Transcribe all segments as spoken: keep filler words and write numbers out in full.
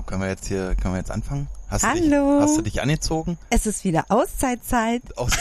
So, können wir jetzt hier, können wir jetzt anfangen? Hast Hallo. Du dich, hast du dich angezogen? Es ist wieder Auszeitzeit. Aus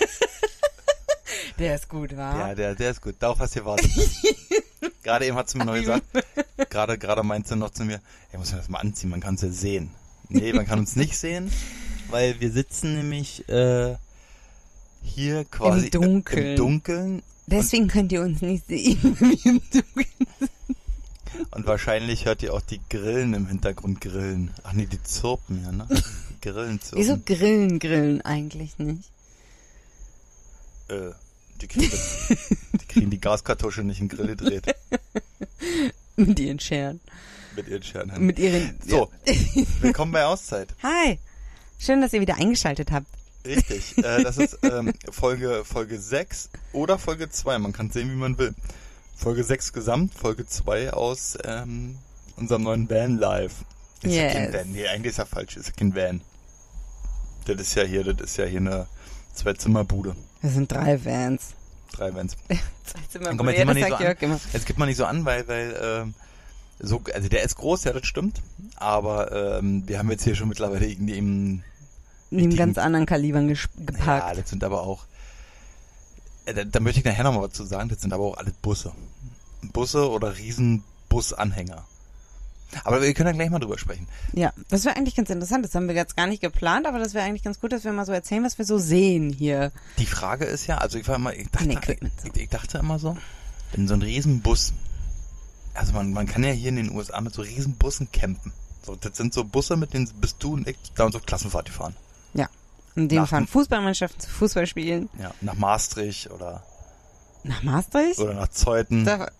Der ist gut, wa? ja, der, der ist gut. Darauf hast du gewartet. Gerade eben hat sie mir noch gesagt, gerade, gerade meinte sie noch zu mir, ich muss mir das mal anziehen, man kann es ja sehen. Nee, man kann uns nicht sehen, weil wir sitzen nämlich äh, hier quasi Im Dunkeln. Im Dunkeln. Deswegen und, könnt ihr uns nicht sehen, wenn wir im Dunkeln sind. Und wahrscheinlich hört ihr auch die Grillen im Hintergrund grillen. Ach nee, die zirpen ja, ne? Die Grillen zirpen. Wieso grillen, grillen eigentlich nicht? Äh, die kriegen, die kriegen die Gaskartusche nicht in den Grill gedreht. Mit ihren Scheren. Mit ihren Scheren. Mit ihren... So, ja. Willkommen bei Auszeit. Hi, schön, dass ihr wieder eingeschaltet habt. Richtig, äh, das ist ähm, Folge Folge sechs oder Folge zwei, man kann sehen, wie man will. Folge sechs gesamt, Folge zwei aus ähm, unserem neuen Van Live. Ist yes. ja kein Van, nee, eigentlich ist ja falsch, ist ja kein Van. Das ist ja hier, das ist ja hier eine Zwei-Zimmer-Bude. Das sind drei Vans. Drei Vans. Zwei-Zimmer-Bude, ja, das sagt Jörg immer. Jetzt gibt man nicht so an, weil, weil ähm, so, also der ist groß, ja, das stimmt, aber ähm, wir haben jetzt hier schon mittlerweile irgendwie im neben ganz anderen Kalibern gesp- geparkt. Ja, das sind aber auch, äh, da, da möchte ich nachher noch mal was zu sagen, das sind aber auch alles Busse. Busse oder Riesenbusanhänger. Aber wir können ja gleich mal drüber sprechen. Ja, das wäre eigentlich ganz interessant, das haben wir jetzt gar nicht geplant, aber das wäre eigentlich ganz gut, dass wir mal so erzählen, was wir so sehen hier. Die Frage ist ja, also ich war immer, ich dachte, Nee, ich, ich dachte immer so, in so einem Riesenbus, also man, man kann ja hier in den U S A mit so Riesenbussen campen. So, das sind so Busse, mit denen bist du und ich da und so Klassenfahrt fahren. Ja, in dem nach, fahren Fußballmannschaften zu Fußball spielen. Ja, nach Maastricht oder nach Maastricht? Oder nach Zeuthen. Da,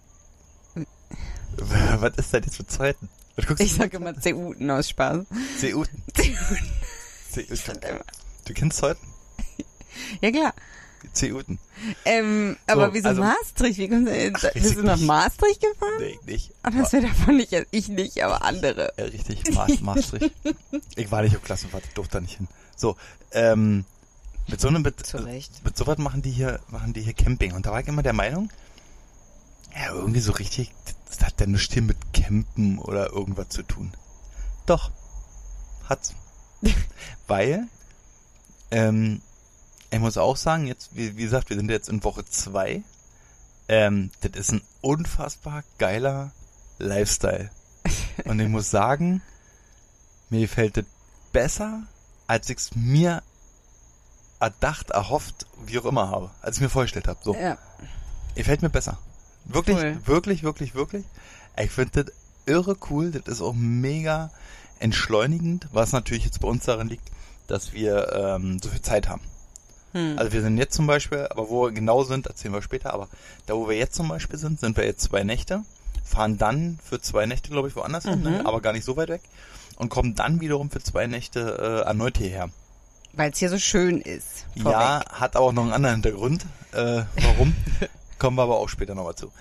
was ist denn jetzt für Zeuthen? Ich sage immer Zeuthen aus Spaß. Zeuthen. Zeuthen. Du kennst Zeuthen? Ja, klar. Zeuthen. Ähm, aber so, wieso also, Maastricht? Wie kommst du, ach, bist du nach nicht. Maastricht gefahren? Nee, nicht. Aber das wäre davon nicht, ich nicht, aber andere. Ja, richtig, Ma- Maastricht. Ich war nicht auf Klassenfahrt, ich durfte da nicht hin. So, ähm, mit so einem, mit, Zurecht. mit sowas machen die hier, machen die hier Camping. Und da war ich immer der Meinung, ja, irgendwie so richtig, das hat ja nichts hier mit Campen oder irgendwas zu tun. Doch, hat's. Weil, ähm, ich muss auch sagen, jetzt, wie, wie gesagt, wir sind jetzt in Woche zwei. Ähm, das ist ein unfassbar geiler Lifestyle. Und ich muss sagen, mir gefällt das besser, als ich es mir erdacht, erhofft, wie auch immer habe, als ich mir vorgestellt habe. So. Ja. Gefällt mir besser. Wirklich, cool. wirklich, wirklich, wirklich. Ich finde das irre cool. Das ist auch mega entschleunigend, was natürlich jetzt bei uns daran liegt, dass wir ähm, so viel Zeit haben. Hm. Also wir sind jetzt zum Beispiel, aber wo wir genau sind, erzählen wir später, aber da wo wir jetzt zum Beispiel sind, sind wir jetzt zwei Nächte, fahren dann für zwei Nächte, glaube ich, woanders hin, mhm. ne? Aber gar nicht so weit weg und kommen dann wiederum für zwei Nächte äh, erneut hierher. Weil es hier so schön ist. Vorweg. Ja, hat auch noch einen anderen Hintergrund. Äh, warum? Kommen wir aber auch später noch mal zu.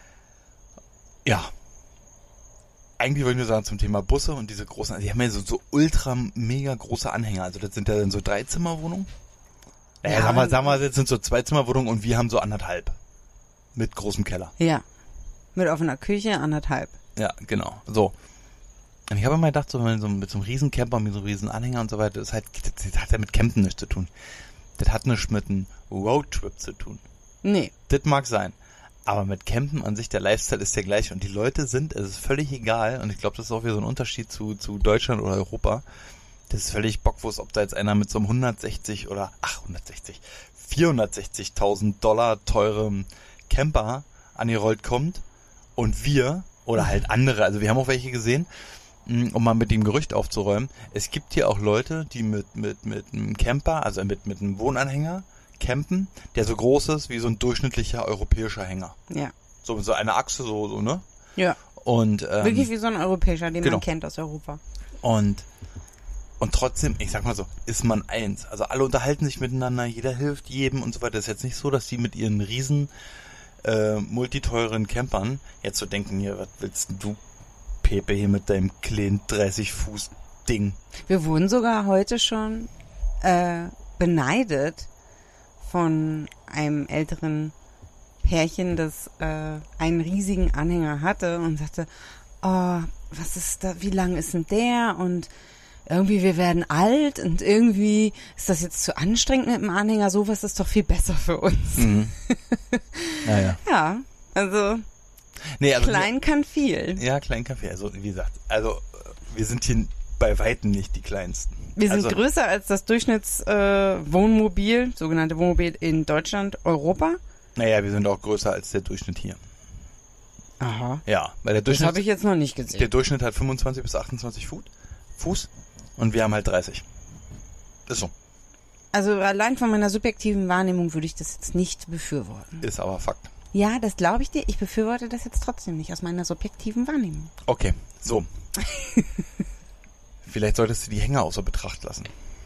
Ja. Eigentlich wollte ich nur sagen zum Thema Busse und diese großen, also die haben ja so, so ultra mega große Anhänger. Also das sind ja dann so Dreizimmerwohnungen. Naja, ja, sagen wir, sagen wir, das sind so Zwei-Zimmer-Wohnungen und wir haben so anderthalb. Mit großem Keller. Ja. Mit offener Küche, anderthalb. Ja, genau. So. Und ich habe immer gedacht, so, mit so, mit so einem riesen Camper, mit so einem riesen Anhänger und so weiter, das, halt, das, das hat ja mit Campen nichts zu tun. Das hat nichts mit einem Roadtrip zu tun. Nee. Das mag sein. Aber mit Campen an sich, der Lifestyle ist der gleiche. Und die Leute sind, es ist völlig egal. Und ich glaube, das ist auch wieder so ein Unterschied zu, zu Deutschland oder Europa. Das ist völlig bockwurst, ob da jetzt einer mit so einem hundertsechzig oder, ach, hundertsechzig, vierhundertsechzigtausend Dollar teurem Camper angerollt kommt und wir oder halt andere, also wir haben auch welche gesehen, um mal mit dem Gerücht aufzuräumen. Es gibt hier auch Leute, die mit, mit, mit einem Camper, also mit, mit einem Wohnanhänger campen, der so groß ist wie so ein durchschnittlicher europäischer Hänger. Ja. So mit so einer Achse, so, so, ne? Ja. Und, ähm, wirklich wie so ein europäischer, den genau. man kennt aus Europa. Und Und trotzdem, ich sag mal so, ist man eins. Also alle unterhalten sich miteinander, jeder hilft jedem und so weiter. Es ist jetzt nicht so, dass die mit ihren riesen äh, multiteuren Campern jetzt so denken, hier, was willst du, Pepe, hier mit deinem kleinen dreißig Fuß Ding. Wir wurden sogar heute schon äh, beneidet von einem älteren Pärchen, das äh, einen riesigen Anhänger hatte und sagte, oh, was ist da, wie lang ist denn der und irgendwie wir werden alt und irgendwie ist das jetzt zu anstrengend mit dem Anhänger, sowas ist doch viel besser für uns. Mhm. Ja, ja. Ja, also, Nee, also klein wir, kann viel. Ja, klein Kaffee. Also wie gesagt, also wir sind hier bei Weitem nicht die Kleinsten. Wir sind also, größer als das Durchschnittswohnmobil, äh, Wohnmobil, sogenannte Wohnmobil in Deutschland, Europa. Naja, wir sind auch größer als der Durchschnitt hier. Aha. Ja, weil der Das Durchschnitt, habe ich jetzt noch nicht gesehen. der Durchschnitt hat fünfundzwanzig bis achtundzwanzig Fuß, Fuß und wir haben halt dreißig. Ist so. Also allein von meiner subjektiven Wahrnehmung würde ich das jetzt nicht befürworten. Ist aber Fakt. Ja, das glaube ich dir. Ich befürworte das jetzt trotzdem nicht aus meiner subjektiven Wahrnehmung. Okay, so. Vielleicht solltest du die Hänger außer Betracht lassen.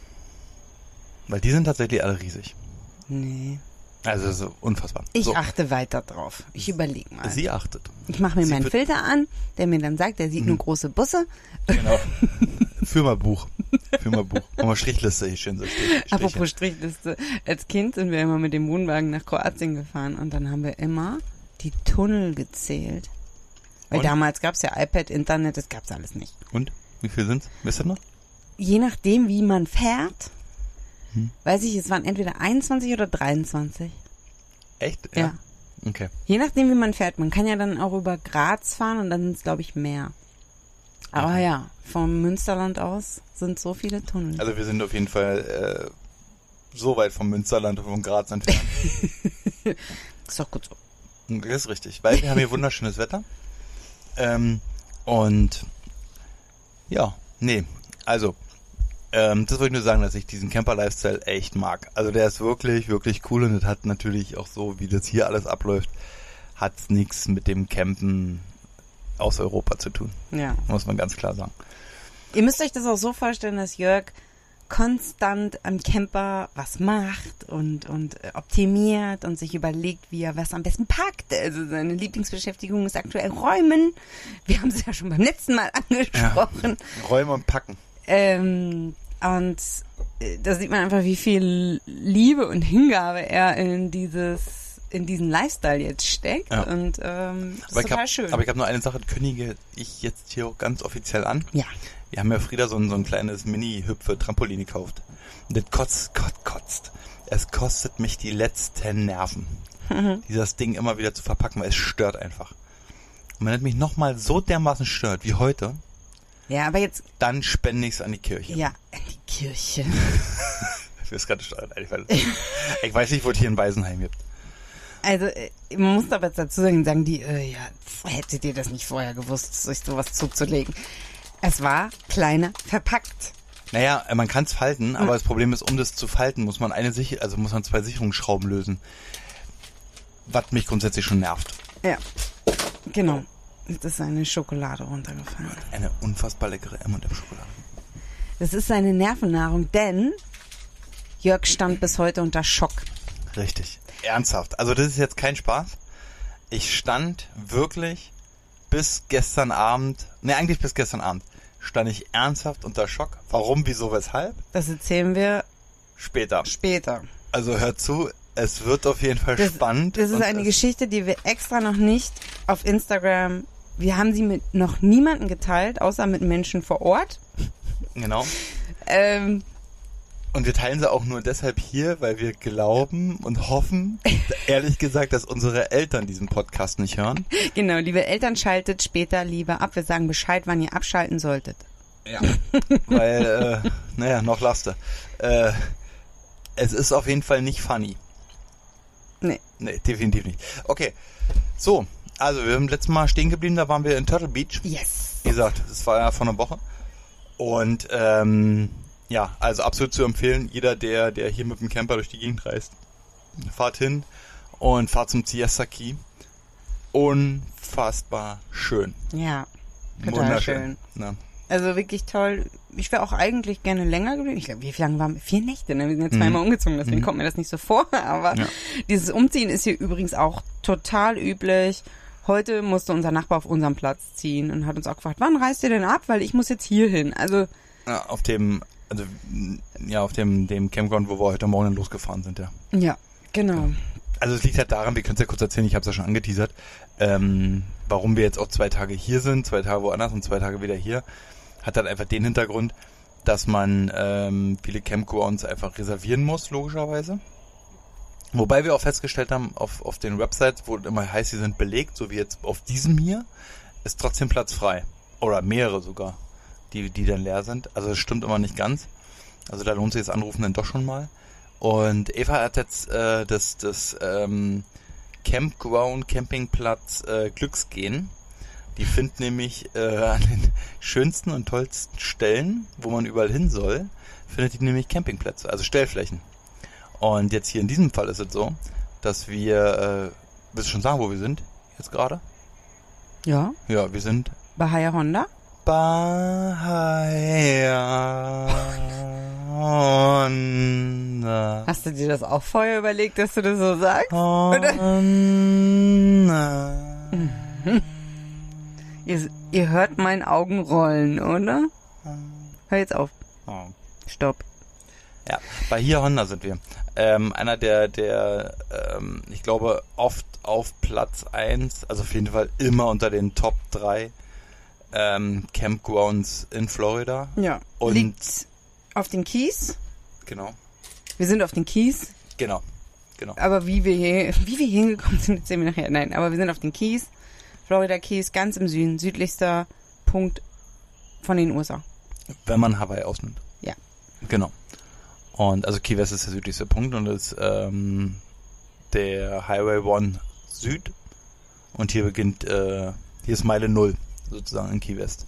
Weil die sind tatsächlich alle riesig. Nee. Also das ist unfassbar. Ich so. achte weiter drauf. Ich überlege mal. Sie achtet. Ich mache mir Sie meinen wird- Filter an, der mir dann sagt, der sieht Mhm. nur große Busse. Genau. Führ mal Buch. Führ mal Buch. Mach mal Strichliste hier schön so. Strich, Apropos Strichliste. Als Kind sind wir immer mit dem Wohnwagen nach Kroatien gefahren und dann haben wir immer die Tunnel gezählt. Weil Und? damals gab es ja iPad, Internet, das gab es alles nicht. Und? Wie viel sind's? Wisst ihr noch? Je nachdem, wie man fährt, Hm. weiß ich, es waren entweder einundzwanzig oder dreiundzwanzig. Echt? Ja. Okay. Je nachdem, wie man fährt. Man kann ja dann auch über Graz fahren und dann sind es, glaube ich, mehr. Aber Okay. ja, vom Münsterland aus sind so viele Tunnel. Also wir sind auf jeden Fall äh, so weit vom Münsterland und vom Graz entfernt. Ist doch gut so. Das ist richtig, weil wir haben hier wunderschönes Wetter. Ähm, und ja, nee, also ähm, das wollte ich nur sagen, dass ich diesen Camper-Lifestyle echt mag. Also der ist wirklich, wirklich cool und das hat natürlich auch so, wie das hier alles abläuft, hat's nichts mit dem Campen aus Europa zu tun, Ja. muss man ganz klar sagen. Ihr müsst euch das auch so vorstellen, dass Jörg konstant am Camper was macht und, und äh, optimiert und sich überlegt, wie er was am besten packt. Also seine Lieblingsbeschäftigung ist aktuell Räumen. Wir haben es ja schon beim letzten Mal angesprochen. Räume und Packen. Ähm, und äh, da sieht man einfach, wie viel Liebe und Hingabe er in dieses, in diesen Lifestyle jetzt steckt. Ja. Und ähm, das Aber ist ich, total hab, schön. aber ich habe nur eine Sache, die kündige ich jetzt hier auch ganz offiziell an. Ja. Wir haben ja Frieda so ein, so ein kleines Mini-Hüpfe-Trampolin gekauft. Und das kotzt, kotzt, kotzt. Es kostet mich die letzten Nerven, Mhm. dieses Ding immer wieder zu verpacken, weil es stört einfach. Und wenn es mich nochmal so dermaßen stört wie heute, Ja, aber jetzt, dann spende ich es an die Kirche. ja, in die Kirche. Ich bin gerade steuern. Ich weiß, ich weiß nicht, wo es hier ein Waisenheim gibt. Also, äh, man muss aber jetzt dazu sagen, sagen die, äh, ja, hättet ihr das nicht vorher gewusst, sich sowas zuzulegen. Es war kleiner verpackt. Naja, man kann es falten, aber das Problem ist, um das zu falten, muss man eine Sicher also muss man zwei Sicherungsschrauben lösen. Was mich grundsätzlich schon nervt. Ja, genau. Jetzt ist eine Schokolade runtergefallen. Eine unfassbar leckere M und M-Schokolade. Das ist seine Nervennahrung, denn Jörg stand bis heute unter Schock. Richtig. Ernsthaft. Also das ist jetzt kein Spaß. Ich stand wirklich bis gestern Abend, ne eigentlich bis gestern Abend, stand ich ernsthaft unter Schock. Warum, wieso, weshalb? Das erzählen wir Später. später. Also hört zu, es wird auf jeden Fall Das, spannend. das ist und eine es- Geschichte, die wir extra noch nicht auf Instagram, wir haben sie mit noch niemandem geteilt, außer mit Menschen vor Ort. Genau. Ähm, Und wir teilen sie auch nur deshalb hier, weil wir glauben und hoffen, ehrlich gesagt, dass unsere Eltern diesen Podcast nicht hören. genau, liebe Eltern, schaltet später lieber ab. Wir sagen Bescheid, wann ihr abschalten solltet. Ja. Weil, äh, naja, noch laste. Äh, es ist auf jeden Fall nicht funny. Nee. Nee, definitiv nicht. Okay, so, also wir sind letztes Mal stehen geblieben, da waren wir in Turtle Beach. Yes. Wie gesagt, das war ja vor einer Woche. Und, ähm, ja, also absolut zu empfehlen, jeder, der, der hier mit dem Camper durch die Gegend reist, fahrt hin und fahrt zum Siesta Key. Unfassbar schön. Ja, total schön. Ja. Also wirklich toll. Ich wäre auch eigentlich gerne länger geblieben. Ich glaube, wie lange waren wir? Vier Nächte, ne? Wir sind ja zweimal Mhm. umgezogen, deswegen Mhm. kommt mir das nicht so vor. Aber Ja. dieses Umziehen ist hier übrigens auch total üblich. Heute musste unser Nachbar auf unserem Platz ziehen und hat uns auch gefragt, wann reist ihr denn ab? Weil ich muss jetzt hier hin. Also, Ja, auf dem, also, ja, auf dem, dem Campground, wo wir heute Morgen dann losgefahren sind, ja. ja, genau. Also es liegt halt daran, wir können es ja kurz erzählen, ich habe es ja schon angeteasert, ähm, warum wir jetzt auch zwei Tage hier sind, zwei Tage woanders und zwei Tage wieder hier, hat dann einfach den Hintergrund, dass man ähm, viele Campgrounds einfach reservieren muss, logischerweise. Wobei wir auch festgestellt haben, auf, auf den Websites, wo immer heißt, sie sind belegt, so wie jetzt auf diesem hier, ist trotzdem Platz frei. Oder mehrere sogar, die, die dann leer sind. Also das stimmt immer nicht ganz. Also da lohnt sich das Anrufen dann doch schon mal. Und Eva hat jetzt äh, das, das ähm, Campground, Campingplatz äh, Glücksgehen. Die findet nämlich äh, an den schönsten und tollsten Stellen, wo man überall hin soll, findet die nämlich Campingplätze, also Stellflächen. Und jetzt hier in diesem Fall ist es so, dass wir, äh, willst du schon sagen, wo wir sind jetzt gerade? Ja. Ja, wir sind Bei Haya Honda? bei Haya Honda. Hast du dir das auch vorher überlegt, dass du das so sagst? Honda. Ihr, ihr hört meinen Augen rollen, oder? Hör jetzt auf. Oh. Stopp. Ja, bei hier Honda sind wir. Ähm, einer der, der ähm, ich glaube, oft auf Platz eins, also auf jeden Fall immer unter den Top drei ähm, Campgrounds in Florida. Ja. Und Liegt auf den Keys. genau, Wir sind auf den Keys. genau, genau. Aber wie wir hier, wie wir hier hingekommen sind, erzählen wir nachher. Nein, aber wir sind auf den Keys. Florida Keys, ganz im Süden, südlichster Punkt von den U S A. Wenn man Hawaii ausnimmt. Ja. Genau. Und also Key West ist der südlichste Punkt und ist ähm, der Highway One Süd. Und hier beginnt, äh, hier ist Meile Null sozusagen in Key West.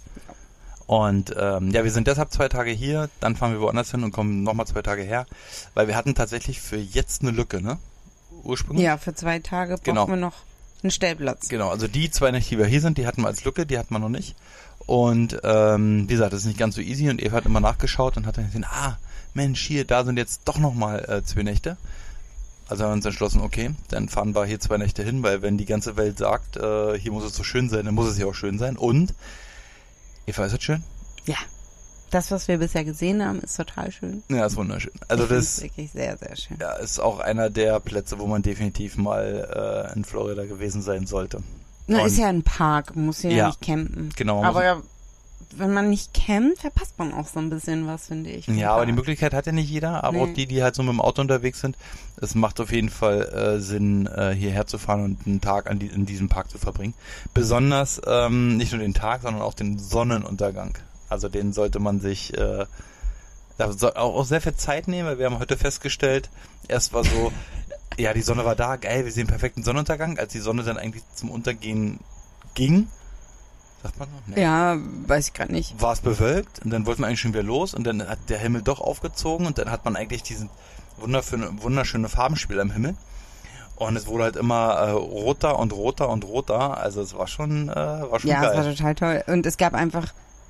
Und ähm, ja, wir sind deshalb zwei Tage hier, dann fahren wir woanders hin und kommen nochmal zwei Tage her, weil wir hatten tatsächlich für jetzt eine Lücke, ne? Ursprünglich. Ja, für zwei Tage brauchen Genau. wir noch einen Stellplatz. Genau, also die zwei Nächte, die wir hier sind, die hatten wir als Lücke, die hatten wir noch nicht. Und ähm, wie gesagt, das ist nicht ganz so easy und Eva hat immer nachgeschaut und hat dann gesehen, ah, Mensch, hier, da sind jetzt doch nochmal äh, zwei Nächte. Also haben wir uns entschlossen, okay, dann fahren wir hier zwei Nächte hin, weil wenn die ganze Welt sagt, äh, hier muss es so schön sein, dann muss es ja auch schön sein. Und, Eva, ist das schön? Ja. Das, was wir bisher gesehen haben, ist total schön. Ja, ist wunderschön. Also Ich find's das wirklich sehr, sehr schön. ja, ist auch einer der Plätze, wo man definitiv mal äh, in Florida gewesen sein sollte. Na, Und- ist ja ein Park, muss ja, Ja, nicht campen. genau, man Aber ja, wenn man nicht campt, verpasst man auch so ein bisschen was, finde ich. Ja, aber die Möglichkeit hat ja nicht jeder, aber Nee. auch die, die halt so mit dem Auto unterwegs sind. Es macht auf jeden Fall äh, Sinn, äh, hierher zu fahren und einen Tag an die, in diesem Park zu verbringen. Besonders ähm, nicht nur den Tag, sondern auch den Sonnenuntergang. Also den sollte man sich äh, da soll auch, auch sehr viel Zeit nehmen, weil wir haben heute festgestellt, erst war so, ja, die Sonne war da, geil, wir sehen perfekten Sonnenuntergang, als die Sonne dann eigentlich zum Untergehen ging. Sagt man noch? Nee. Ja, weiß ich gerade nicht. War es bewölkt und dann wollten wir eigentlich schon wieder los und dann hat der Himmel doch aufgezogen und dann hat man eigentlich diesen wunderschöne, wunderschöne Farbenspiel am Himmel und es wurde halt immer äh, roter und roter und roter, also es war schon, äh, war schon Ja, es war geil. total toll. Und es gab einfach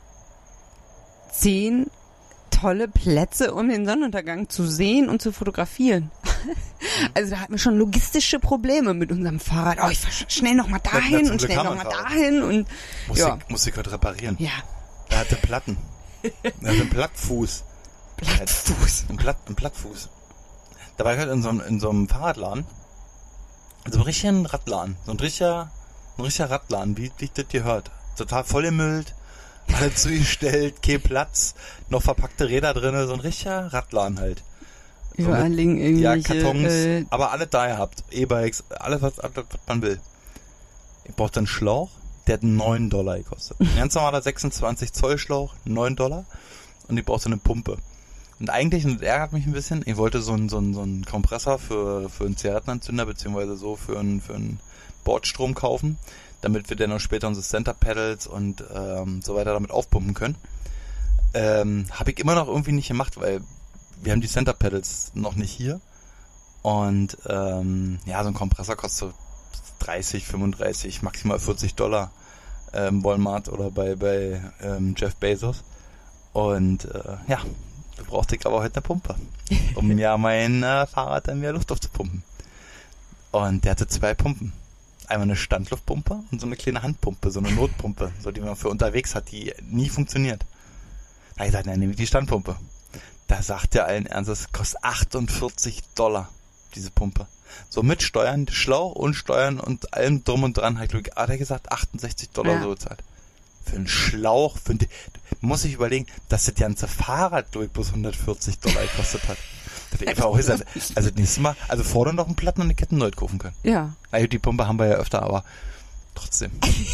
zehn tolle Plätze, um den Sonnenuntergang zu sehen und zu fotografieren. Also da hatten wir schon logistische Probleme mit unserem Fahrrad. Oh, ich fahr sch- schnell noch mal Na, dahin zum und Glück schnell haben noch wir mal ein Fahrrad. dahin und Musste, ja. ich, musste ich heute reparieren. Ja, Er hatte Platten. Er hatte einen Plattfuß. Plattfuß. Ein, Platt, ein Plattfuß. Da war ich halt in so, einem- in so einem Fahrradladen. In so einem richtigen Radladen. So ein richtiger, ein richtiger Radladen, wie dich das gehört. Total vollgemüllt, alles zugestellt, kein Platz, noch verpackte Räder drinne, so ein richtiger Radladen halt. So Überall mit- liegen Ja, irgendwelche... Kartons, äh, aber alle da gehabt. E-Bikes, alles, was, alles, was man will. Ich brauchte einen Schlauch, der hat neun Dollar gekostet. Ein ganz normaler sechsundzwanzig Zoll Schlauch, neun Dollar. Und ich brauchte eine Pumpe. Und eigentlich, und das ärgert mich ein bisschen, ich wollte so einen, so einen, so einen Kompressor für, für einen Zigarettenanzünder, beziehungsweise so für einen, für einen Bordstrom kaufen, damit wir dann auch später unsere Center Pedals und ähm, so weiter damit aufpumpen können. Ähm, habe ich immer noch irgendwie nicht gemacht, weil wir haben die Center Pedals noch nicht hier. Und ähm, ja, so ein Kompressor kostet so dreißig, fünfunddreißig, maximal vierzig Dollar äh, im Walmart oder bei, bei ähm, Jeff Bezos. Und äh, ja, da brauchte ich aber heute eine Pumpe, um ja mein äh, Fahrrad dann wieder Luft aufzupumpen. Und der hatte zwei Pumpen. Einmal eine Standluftpumpe und so eine kleine Handpumpe, so eine Notpumpe, so die man für unterwegs hat, die nie funktioniert. Da hab ich gesagt, nein, nehme ich die Standpumpe. Da sagt er allen Ernstes, kostet achtundvierzig Dollar diese Pumpe. So mit Steuern, Schlauch und Steuern und allem drum und dran, hat er gesagt, achtundsechzig Dollar Ja. so bezahlt. Für einen Schlauch, für einen, muss ich überlegen, dass das ganze Fahrrad durch bloß hundertvierzig Dollar gekostet hat. Das wäre einfach auch gesagt, also nächstes Mal, also vorne noch einen Platten und eine Kette neu kaufen können. Ja. Also die Pumpe haben wir ja öfter, aber trotzdem.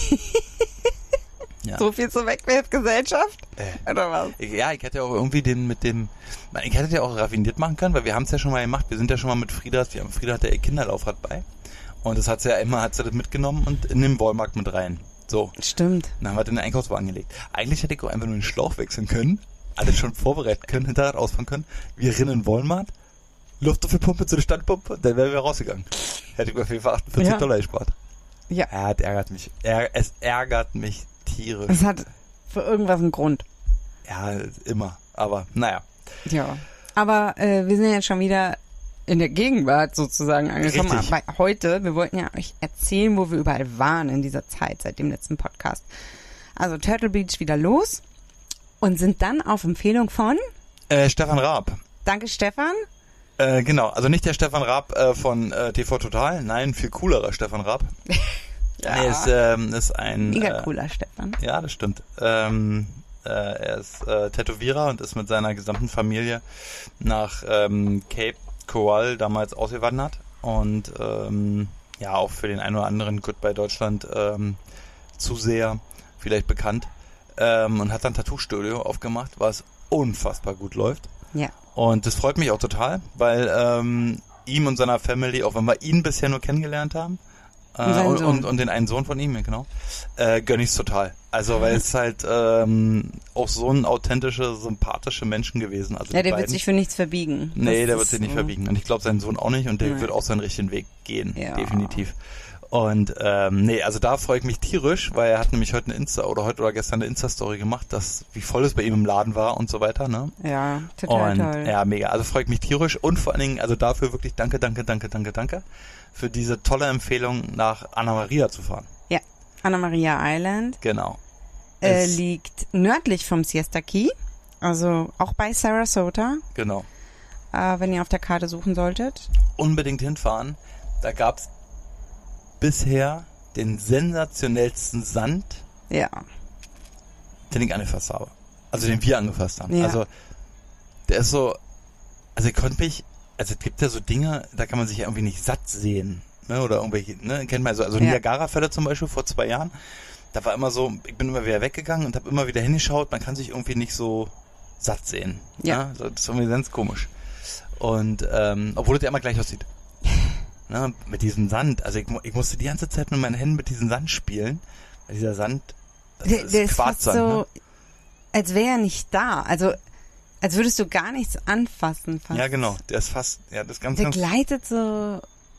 Ja. So viel zur Wegwerfgesellschaft? Äh. Oder was? Ja, ich hätte ja auch irgendwie den mit dem, ich hätte ja auch raffiniert machen können, weil wir haben es ja schon mal gemacht, wir sind ja schon mal mit Frieda, wir haben, Frieda hatte ihr Kinderlaufrad bei und das hat sie ja immer, hat sie das mitgenommen und in den Walmart mit rein. So. Stimmt. Dann haben wir den Einkaufswagen gelegt. Eigentlich hätte ich auch einfach nur den Schlauch wechseln können, alles schon vorbereiten können, Hinterrad ausfahren können, wir rennen in Walmart, Luftauffüllpumpe zu der Standpumpe, dann wären wir rausgegangen. Hätte ich auf jeden Fall achtundvierzig Ja. Dollar gespart. Ja. Ja, das ärgert mich. Er, es ärgert mich tierisch. Es hat für irgendwas einen Grund. Ja, immer. Aber naja. Ja. Aber äh, wir sind jetzt schon wieder in der Gegenwart sozusagen angekommen. Richtig. Aber heute, wir wollten ja euch erzählen, wo wir überall waren in dieser Zeit seit dem letzten Podcast. Also Turtle Beach wieder los und sind dann auf Empfehlung von, Äh, Stefan Raab. danke Stefan, Äh, genau, also nicht der Stefan Raab äh, von äh, T V Total, nein, viel coolerer Stefan Raab. Ja. Nee, ist, ähm, ist ein... mega äh, cooler Stefan. Ja, das stimmt. Ähm, äh, er ist äh, Tätowierer und ist mit seiner gesamten Familie nach ähm, Cape Coral damals ausgewandert und ähm, ja, auch für den einen oder anderen Goodbye Deutschland ähm, Zuseher vielleicht bekannt ähm, und hat dann ein Tattoo-Studio aufgemacht, was unfassbar gut läuft. Ja. Und das freut mich auch total, weil ähm, ihm und seiner Family, auch wenn wir ihn bisher nur kennengelernt haben, äh, Und seinen und, Sohn. und, und den einen Sohn von ihm, genau, äh, gönn ich's total. Also, weil es halt ähm, auch so ein authentische, sympathische Menschen gewesen. Also Ja, die der wird beiden. sich für nichts verbiegen. Nee, Das der wird ist sich nicht so. verbiegen. Und ich glaube, sein Sohn auch nicht und der Nee. wird auch seinen richtigen Weg gehen. Ja. Definitiv. Und ähm, nee, also da freue ich mich tierisch, weil er hat nämlich heute eine Insta oder heute oder gestern eine Insta-Story gemacht, dass wie voll es bei ihm im Laden war und so weiter, ne? Ja, total Und toll. ja, mega. Also freue ich mich tierisch und vor allen Dingen, also dafür wirklich danke, danke, danke, danke, danke für diese tolle Empfehlung, nach Anna Maria zu fahren. Ja, Anna Maria Island Genau. äh, Es- liegt nördlich vom Siesta Key, also auch bei Sarasota, Genau. äh, wenn ihr auf der Karte suchen solltet. Unbedingt hinfahren. Da gab's bisher den sensationellsten Sand, Ja, den ich angefasst habe. Also den wir angefasst haben. Ja. Also der ist so, also ich konnte mich, also es gibt ja so Dinge, da kann man sich ja irgendwie nicht satt sehen, ne, oder irgendwelche, ne, kennt man so, also Ja. Niagara-Fälle zum Beispiel vor zwei Jahren, da war immer so, ich bin immer wieder weggegangen und habe immer wieder hingeschaut, man kann sich irgendwie nicht so satt sehen. Ja. Ne? So, das ist irgendwie ganz komisch. Und, ähm, obwohl es ja immer gleich aussieht. Ne, mit diesem Sand, also ich, mu- ich musste die ganze Zeit mit meinen Händen mit diesem Sand spielen, weil dieser Sand, das der, ist der ist fast Quarzsand, so, ne? als wäre er nicht da. Also, als würdest du gar nichts anfassen. Fast. Ja, genau, der ist fast, ja, das ist ganz, Der ganz, gleitet so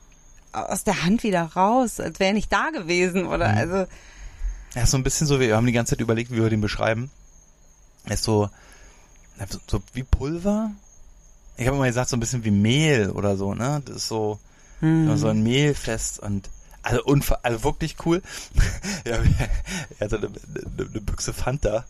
aus der Hand wieder raus, als wäre er nicht da gewesen. Oder Mhm. also, er ist so ein bisschen so, wir haben die ganze Zeit überlegt, wie wir den beschreiben. Er ist so, na, so, so wie Pulver. Ich habe immer gesagt, so ein bisschen wie Mehl oder so, ne? Das ist so, hm. so ein Mehlfest und also, unfa also wirklich cool. Ja, er hatte eine, eine, eine Büchse Fanta,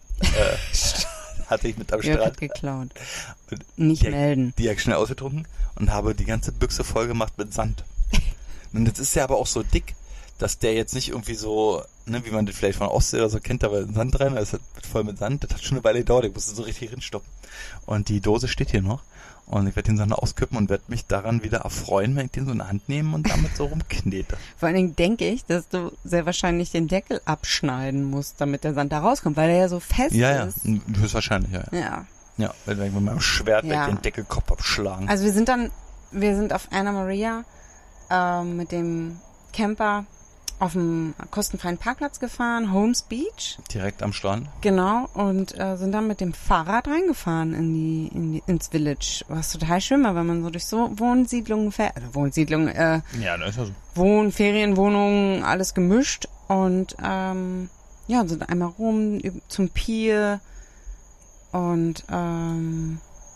äh, hatte ich mit am Jörg hat Strand. geklaut. Und Nicht die, melden. Die habe ich schnell ausgetrunken und habe die ganze Büchse voll gemacht mit Sand. Und jetzt ist der aber auch so dick, dass der jetzt nicht irgendwie so, ne, wie man das vielleicht von Ostsee oder so kennt, aber Sand rein, das ist halt voll mit Sand, das hat schon eine Weile gedauert, ich musste so richtig rinstoppen. Und die Dose steht hier noch und ich werde den Sand auskippen und werde mich daran wieder erfreuen, wenn ich den so in die Hand nehme und damit so rumknete. Vor allen Dingen denke ich, dass du sehr wahrscheinlich den Deckel abschneiden musst, damit der Sand da rauskommt, weil er ja so fest Ja, ja, ist. höchstwahrscheinlich, ja. Ja, Ja. ja wenn ich mit meinem Schwert Ja. weg den Deckelkopf abschlagen. Also wir sind dann, wir sind auf Anna Maria ähm, mit dem Camper auf dem kostenfreien Parkplatz gefahren, Holmes Beach, Direkt am Strand. genau, und äh, sind dann mit dem Fahrrad reingefahren in die, in die ins Village, was total schön war, wenn man so durch so Wohnsiedlungen fährt, also Wohnsiedlungen, äh, Ja, das ist ja so. Wohn-, Ferienwohnungen, alles gemischt und ähm, ja, und sind einmal rum üb- zum Pier und ähm,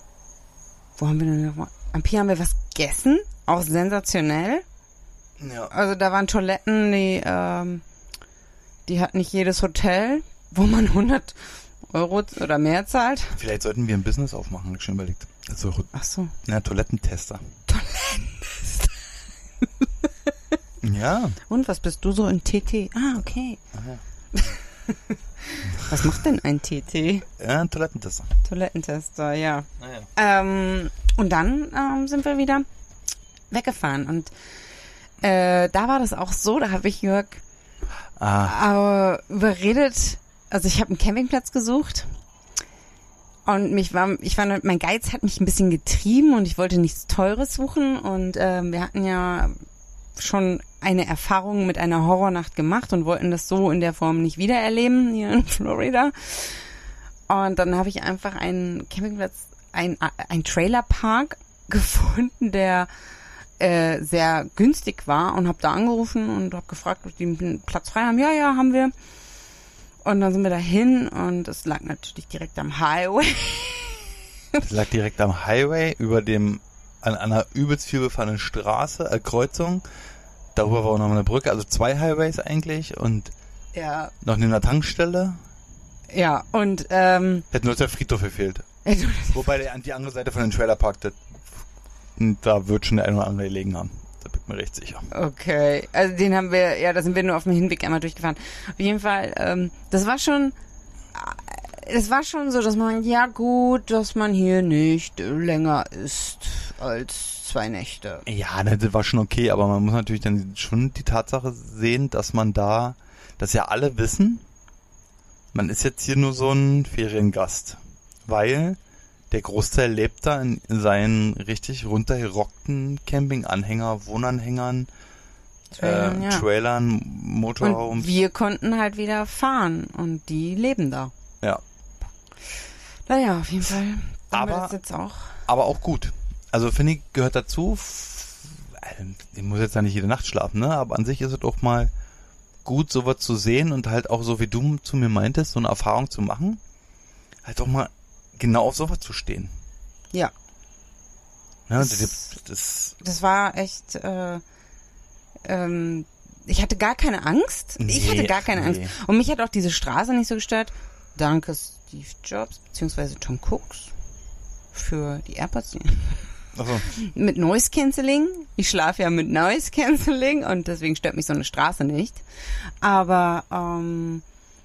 wo haben wir denn noch mal? Am Pier haben wir was gegessen, auch sensationell. Ja. Also da waren Toiletten, die, ähm, die hat nicht jedes Hotel, wo man hundert Euro oder mehr zahlt. Vielleicht sollten wir ein Business aufmachen, hab ich schon überlegt. Also, Ach so. ja, Toilettentester. Toilettentester. Ja. Und was bist du so in T T? Ah, okay. Was macht denn ein T T? Ja, ein Toilettentester. Toilettentester, ja. Ah, ja. Ähm, und dann ähm, sind wir wieder weggefahren. Und äh, da war das auch so, da habe ich Jörg Ah. äh, überredet. Also ich habe einen Campingplatz gesucht. Und mich war, ich war, mein Geiz hat mich ein bisschen getrieben und ich wollte nichts Teures suchen. Und ähm, wir hatten ja schon eine Erfahrung mit einer Horrornacht gemacht und wollten das so in der Form nicht wiedererleben hier in Florida. Und dann habe ich einfach einen Campingplatz, ein, ein Trailerpark gefunden, der äh, sehr günstig war und habe da angerufen und habe gefragt, ob die einen Platz frei haben. Ja, ja, haben wir. Und dann sind wir dahin und es lag natürlich direkt am Highway. Es lag direkt am Highway über dem, an einer übelst viel befahrenen Straße, äh, Kreuzung. Darüber war auch noch eine Brücke, also zwei Highways eigentlich und Ja. noch eine Tankstelle. Ja, und ähm, Hätte nur der Friedhof gefehlt. Wobei der, die andere Seite von dem Trailerpark, das, da wird schon der eine oder andere gelegen haben. Da bin ich mir recht sicher. Okay, also den haben wir, ja, da sind wir nur auf dem Hinweg einmal durchgefahren. Auf jeden Fall, ähm, das war schon, das war schon so, dass man, ja gut, dass man hier nicht länger ist als zwei Nächte. Ja, das war schon okay, aber man muss natürlich dann schon die Tatsache sehen, dass man da, dass ja alle wissen, man ist jetzt hier nur so ein Feriengast. Weil der Großteil lebt da in seinen richtig runtergerockten Campinganhänger, Wohnanhängern, Trailern, äh, ja. Trailern, Motorhomes. Und wir konnten halt wieder fahren und die leben da. Ja. Naja, auf jeden Fall. Haben Aber- wir das jetzt auch. Aber auch gut. Also finde ich, gehört dazu. F- Ich muss jetzt ja nicht jede Nacht schlafen, ne? Aber an sich ist es auch mal gut, sowas zu sehen und halt auch so, wie du zu mir meintest, so eine Erfahrung zu machen. Halt auch mal genau auf sowas zu stehen. Ja. Ne? Das- Das, das, Das war echt, äh, ähm, ich hatte gar keine Angst. ich Nee, hatte gar keine nee. Angst. Und mich hat auch diese Straße nicht so gestört. Danke Steve Jobs, beziehungsweise Tom Cooks für die AirPods. also, Mit Noise Cancelling. Ich schlafe ja mit Noise Cancelling und deswegen stört mich so eine Straße nicht. Aber, ähm,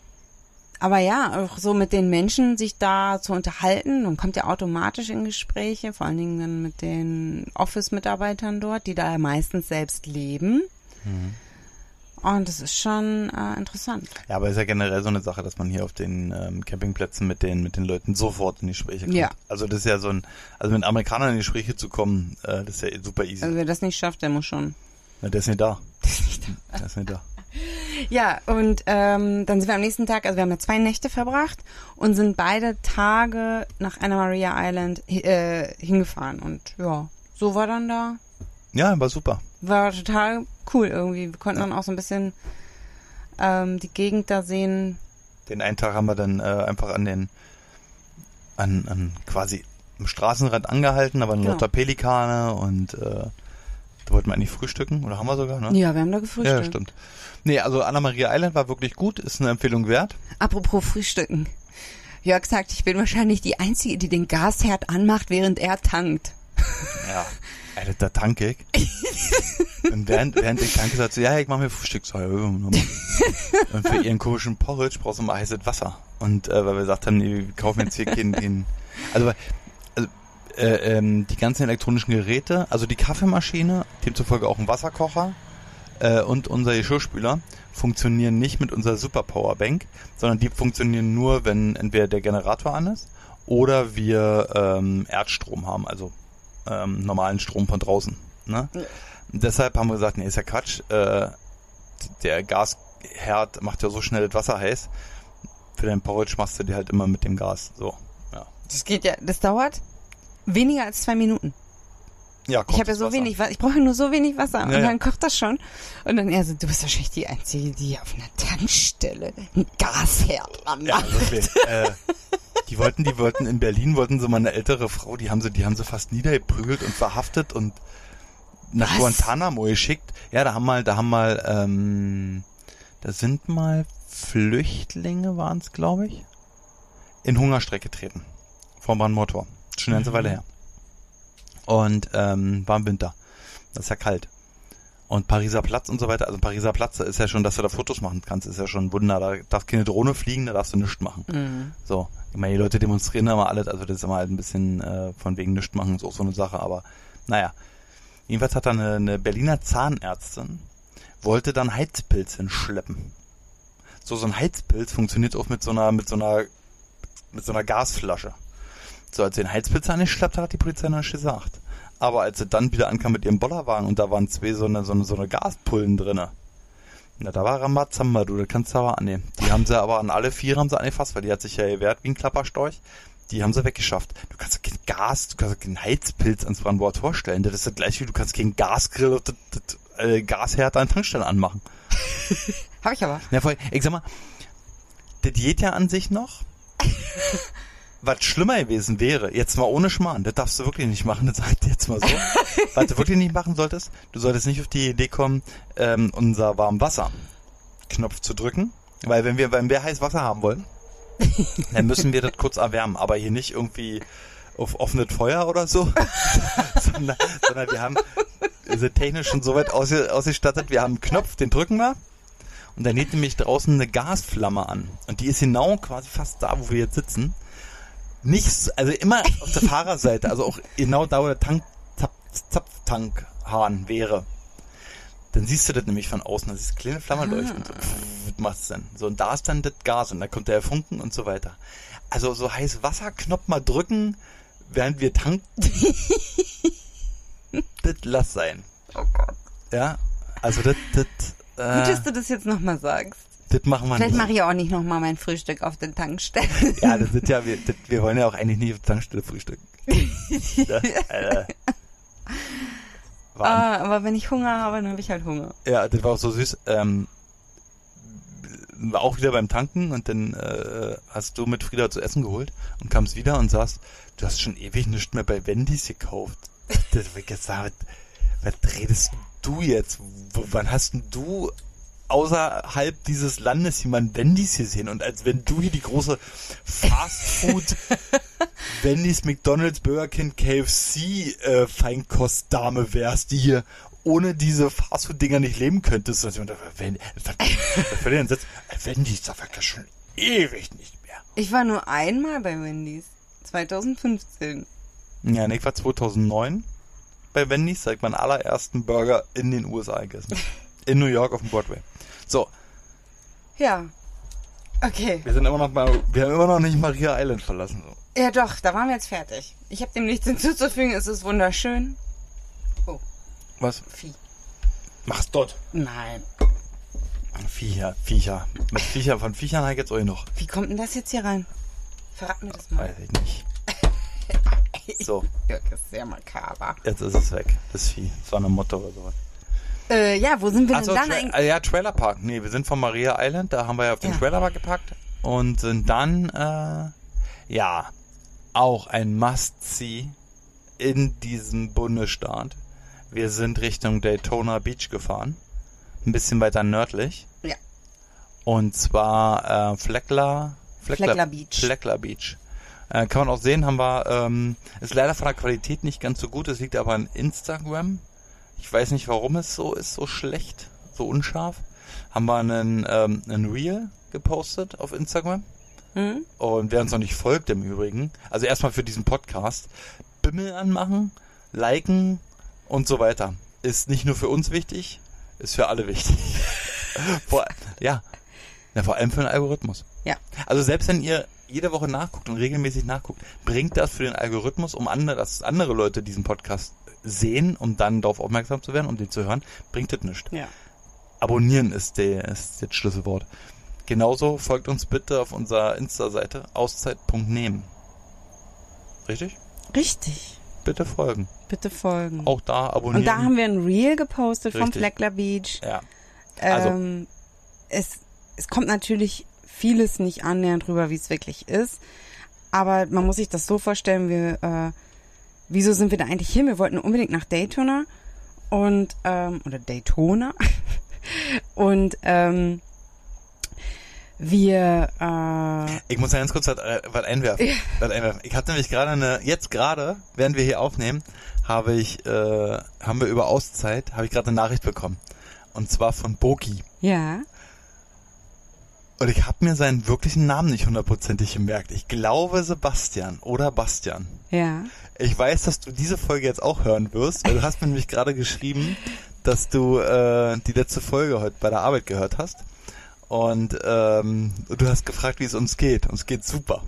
aber ja, auch so mit den Menschen sich da zu unterhalten, man kommt ja automatisch in Gespräche, vor allen Dingen dann mit den Office-Mitarbeitern dort, die da ja meistens selbst leben. Mhm. Und das ist schon äh, interessant. ja, aber ist ja generell so eine Sache, dass man hier auf den ähm, Campingplätzen mit den mit den Leuten sofort in die Gespräche kommt. Ja. Also das ist ja so ein, also mit Amerikanern in die Gespräche zu kommen, äh, das ist ja super easy. Also wer das nicht schafft, der muss schon. Na, der ist nicht da. Das ist nicht da. Der ist nicht da. Ja, und ähm, dann sind wir am nächsten Tag, also wir haben ja zwei Nächte verbracht und sind beide Tage nach Anna Maria Island äh, hingefahren. Und ja, so war dann da, Ja, war super. war total cool irgendwie. Wir konnten dann auch so ein bisschen ähm, die Gegend da sehen. Den einen Tag haben wir dann äh, einfach an den, an, an quasi am Straßenrand angehalten, da waren Genau. lauter Pelikane und äh, da wollten wir eigentlich frühstücken, oder haben wir sogar, ne? Ja, wir haben da gefrühstückt. Ja, stimmt. Nee, also Anna Maria Island war wirklich gut, ist eine Empfehlung wert. Apropos Frühstücken. Jörg sagt, ich bin wahrscheinlich die Einzige, die den Gasherd anmacht, während er tankt. Ja. Alter, da tanke ich. Und während, während ich tanke, sagt sie, ja, ich mache mir Frühstück. So, ja, und für ihren komischen Porridge brauchst du mal heißes Wasser. Und äh, weil wir gesagt haben, nee, wir kaufen jetzt hier keinen, keinen also, weil- also äh, ähm, die ganzen elektronischen Geräte, also die Kaffeemaschine, demzufolge auch ein Wasserkocher äh, und unser Geschirrspüler funktionieren nicht mit unserer Super Powerbank, sondern die funktionieren nur, wenn entweder der Generator an ist oder wir ähm, Erdstrom haben, also ähm, normalen Strom von draußen. Ne? Ja. Und deshalb haben wir gesagt, nee, ist ja Quatsch. Äh, der Gasherd macht ja so schnell das Wasser heiß. Für dein Porridge machst du dir halt immer mit dem Gas. So, ja. Das geht ja, das dauert weniger als zwei Minuten. Ja, Ich habe ja so Wasser. wenig Wasser, ich brauche nur so wenig Wasser und Ja, ja. dann kocht das schon. Und dann er so, du bist wahrscheinlich die Einzige, die auf einer Tankstelle einen Gasherd Ja, anmacht. wirklich. äh, die wollten, die wollten in Berlin wollten sie mal eine ältere Frau, die haben sie, die haben sie fast niedergeprügelt und verhaftet und nach Was? Guantanamo geschickt. Ja, da haben mal, da haben mal, ähm, da sind mal Flüchtlinge waren es, glaube ich, in Hungerstreik getreten. Vor Brandmotor. Schon eine ganze Mhm. Weile her. Und ähm, war im Winter. Das ist ja kalt. Und Pariser Platz und so weiter. Also Pariser Platz ist ja schon, dass du da Fotos machen kannst, ist ja schon ein Wunder. Da darf keine Drohne fliegen, da darfst du nichts machen. Mhm. So, ich meine, die Leute demonstrieren immer alles, also das ist immer halt ein bisschen äh, von wegen nichts machen, ist auch so eine Sache, aber naja. Jedenfalls hat da eine, eine Berliner Zahnärztin, wollte dann Heizpilz hinschleppen. So, so ein Heizpilz funktioniert auch mit so einer, mit so einer, mit so einer Gasflasche. So, als sie den Heizpilz angeschleppt hat, hat die Polizei noch nicht gesagt. Aber als sie dann wieder ankam mit ihrem Bollerwagen und da waren zwei so eine, so eine, so eine Gaspullen drinne. Na, da war Rambazamba, du, das kannst du aber annehmen. Die haben sie aber an alle vier haben sie angefasst, weil die hat sich ja gewehrt wie ein Klapperstorch. Die haben sie weggeschafft. Du kannst kein Gas, du kannst keinen Heizpilz ans Brandenburger Tor stellen. Das ist das gleiche wie du kannst keinen Gasgrill und das, das äh, Gasherd an Tankstellen anmachen. Hab ich aber. Ja, voll, ich sag mal, das geht ja an sich noch. Was schlimmer gewesen wäre, jetzt mal ohne Schmarrn, das darfst du wirklich nicht machen, das sag ich dir jetzt mal so. Was du wirklich nicht machen solltest, du solltest nicht auf die Idee kommen, ähm, unser Warmwasser-Knopf zu drücken, weil wenn wir, wenn wir heiß Wasser haben wollen, dann müssen wir das kurz erwärmen, aber hier nicht irgendwie auf offenes Feuer oder so, sondern, sondern wir haben, wir sind technisch schon so weit ausge, ausgestattet, wir haben einen Knopf, den drücken wir und dann geht nämlich draußen eine Gasflamme an und die ist genau quasi fast da, wo wir jetzt sitzen. Nicht, also immer auf der Fahrerseite, also auch genau da, wo der Tank, Zap, Zapftankhahn wäre. Dann siehst du das nämlich von außen, das ist eine kleine Flamme leuchten. So, pff, was macht's denn? So, und da ist dann das Gas und da kommt der Funken und so weiter. Also so heiß Wasserknopf mal drücken, während wir tanken. Das lass sein. Oh Gott. Ja, also das, das, äh, Gut, dass du das jetzt nochmal sagst. Das machen wir Vielleicht nicht. mache ich auch nicht nochmal mein Frühstück auf den Tankstellen. Ja, das sind ja, wir, das, wir wollen ja auch eigentlich nicht auf der Tankstelle frühstücken. Ja, äh, ah, aber wenn ich Hunger habe, dann habe ich halt Hunger. Ja, das war auch so süß. Ähm, war auch wieder beim Tanken und dann äh, hast du mit Frieda zu essen geholt und kamst wieder und sagst, du hast schon ewig nichts mehr bei Wendy's gekauft. Das hab ich gesagt, was redest du jetzt? W- wann hast denn du außerhalb dieses Landes jemand Wendy's gesehen? Und als wenn du hier die große Fastfood Wendy's, McDonald's, Burger King, K F C äh, Feinkostdame wärst, die hier ohne diese Fastfood-Dinger nicht leben könntest. Und da verlieren jetzt Wendy's, da war ja schon ewig nicht mehr. Ich war nur einmal bei Wendy's. zwanzig fünfzehn. Ja, ich war zweitausendneun bei Wendy's, seit meinen allerersten Burger in den U S A gegessen. In New York auf dem Broadway. So. Ja. Okay. Wir sind immer noch mal, wir haben immer noch nicht Maria Island verlassen. So. Ja doch, da waren wir jetzt fertig. Ich habe dem nichts hinzuzufügen, es ist wunderschön. Oh, Was? Vieh. Mach's dort. Nein. Viecher, Viecher. Mit Viecher, von Viechern habe ich jetzt euch noch. Wie kommt denn das jetzt hier rein? Verrat mir das mal. Weiß ich nicht. So, Jörg ist sehr makaber. jetzt ist es weg. Das Vieh. Das war eine Motte oder sowas. Äh, ja, wo sind wir Achso, denn dann Tra- eigentlich? äh, ja, Trailerpark. Nee, wir sind von Maria Island, da haben wir ja auf den Ja. Trailerpark gepackt und sind dann, äh, ja, auch ein Must-See in diesem Bundesstaat. Wir sind Richtung Daytona Beach gefahren. Ein bisschen weiter nördlich. Ja. Und zwar äh, Fleckler, Fleckler Beach. Fleckler Beach. Äh, kann man auch sehen, haben wir, ähm, ist leider von der Qualität nicht ganz so gut, es liegt aber an Instagram. Ich weiß nicht, warum es so ist, so schlecht, so unscharf. Haben wir einen, ähm, einen Reel gepostet auf Instagram. Hm? Und wer uns noch nicht folgt im Übrigen, also erstmal für diesen Podcast, Bimmel anmachen, liken und so weiter. Ist nicht nur für uns wichtig, ist für alle wichtig. vor, ja. ja, vor allem für den Algorithmus. Ja. Also selbst wenn ihr jede Woche nachguckt und regelmäßig nachguckt, bringt das für den Algorithmus, um andere, dass andere Leute diesen Podcast sehen, um dann darauf aufmerksam zu werden, um den zu hören, bringt das nichts. Ja. Abonnieren ist, der, ist das Schlüsselwort. Genauso folgt uns bitte auf unserer Insta-Seite auszeit punkt nehmen. Richtig? Richtig. Bitte folgen. Bitte folgen. Auch da abonnieren. Und da haben wir ein Reel gepostet vom Richtig. Fleckler Beach. Ja. Also- Ähm, es, es kommt natürlich vieles nicht annähernd drüber, wie es wirklich ist. Aber man muss sich das so vorstellen, wir, äh, wieso sind wir da eigentlich hin? Wir wollten unbedingt nach Daytona und, ähm, oder Daytona. und, ähm, wir, äh, Ich muss ja ganz kurz was, äh, was einwerfen. Ja. Was einwerfen. Ich hatte nämlich gerade eine, jetzt gerade, während wir hier aufnehmen, habe ich, äh, haben wir über Auszeit, habe ich gerade eine Nachricht bekommen. Und zwar von Boki. Ja. Und ich habe mir seinen wirklichen Namen nicht hundertprozentig gemerkt. Ich glaube Sebastian oder Bastian. Ja. Ich weiß, dass du diese Folge jetzt auch hören wirst, weil du hast mir nämlich gerade geschrieben, dass du äh, die letzte Folge heute bei der Arbeit gehört hast. Und ähm, du hast gefragt, wie es uns geht. Uns geht super.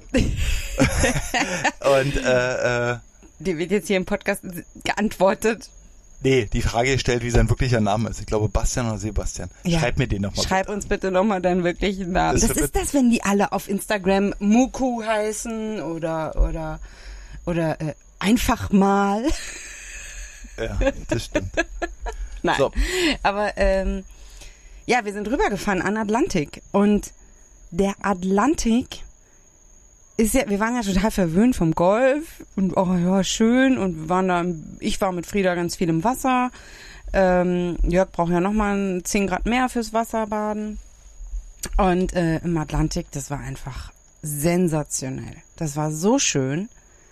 Und äh, äh, Dir wird jetzt hier im Podcast geantwortet. nee, die Frage gestellt, wie sein wirklicher Name ist. Ich glaube Bastian oder Sebastian. Ja. Schreib mir den nochmal. Schreib uns bitte nochmal deinen wirklichen Namen. Das Das, wird- ist das, wenn die alle auf Instagram Muku heißen oder oder oder äh, einfach mal. Ja, das stimmt. Nein. So. Aber ähm, ja, wir sind rübergefahren an Atlantik und der Atlantik ist ja, wir waren ja total verwöhnt vom Golf und oh ja, schön und wir waren da, im- ich war mit Frieda ganz viel im Wasser. Ähm, Jörg braucht ja nochmal zehn Grad mehr fürs Wasserbaden. Und äh, im Atlantik, das war einfach sensationell. Das war so schön.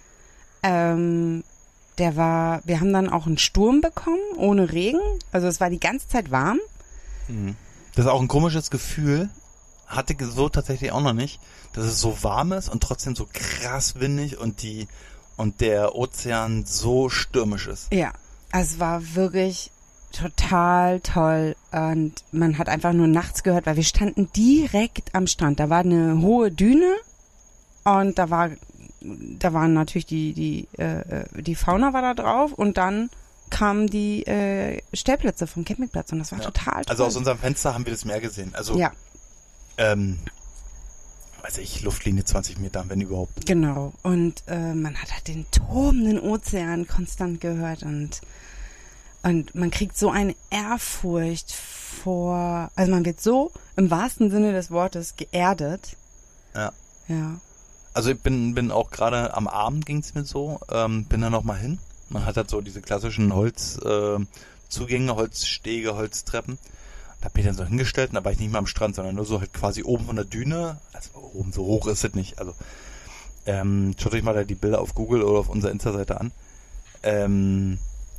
Ähm, der war, wir haben dann auch einen Sturm bekommen, ohne Regen. Also es war die ganze Zeit warm. Das ist auch ein komisches Gefühl. Hatte ich so tatsächlich auch noch nicht, dass es so warm ist und trotzdem so krass windig und die und der Ozean so stürmisch ist. Ja, es war wirklich total toll und man hat einfach nur nachts gehört, weil wir standen direkt am Strand. Da war eine hohe Düne und da war, da waren natürlich die die äh, die Fauna war da drauf und dann kamen die äh, Stellplätze vom Campingplatz und das war Ja. total toll. Also aus unserem Fenster haben wir das Meer gesehen. Also ja, ähm, weiß ich, Luftlinie zwanzig Meter, wenn überhaupt. genau. Und äh, man hat halt den tobenden Ozean konstant gehört und und man kriegt so eine Ehrfurcht vor, also man wird so im wahrsten Sinne des Wortes geerdet. Ja. Ja. Also ich bin bin auch gerade am Abend ging's mir so, ähm, bin da noch mal hin. Man hat halt so diese klassischen Holzzugänge, äh, Zugänge, Holzstege, Holztreppen. Da bin ich dann so hingestellt und da war ich nicht mehr am Strand, sondern nur so halt quasi oben von der Düne. Also oben so hoch ist es nicht. Also ähm, schaut euch mal da die Bilder auf Google oder auf unserer Insta-Seite an. Ähm,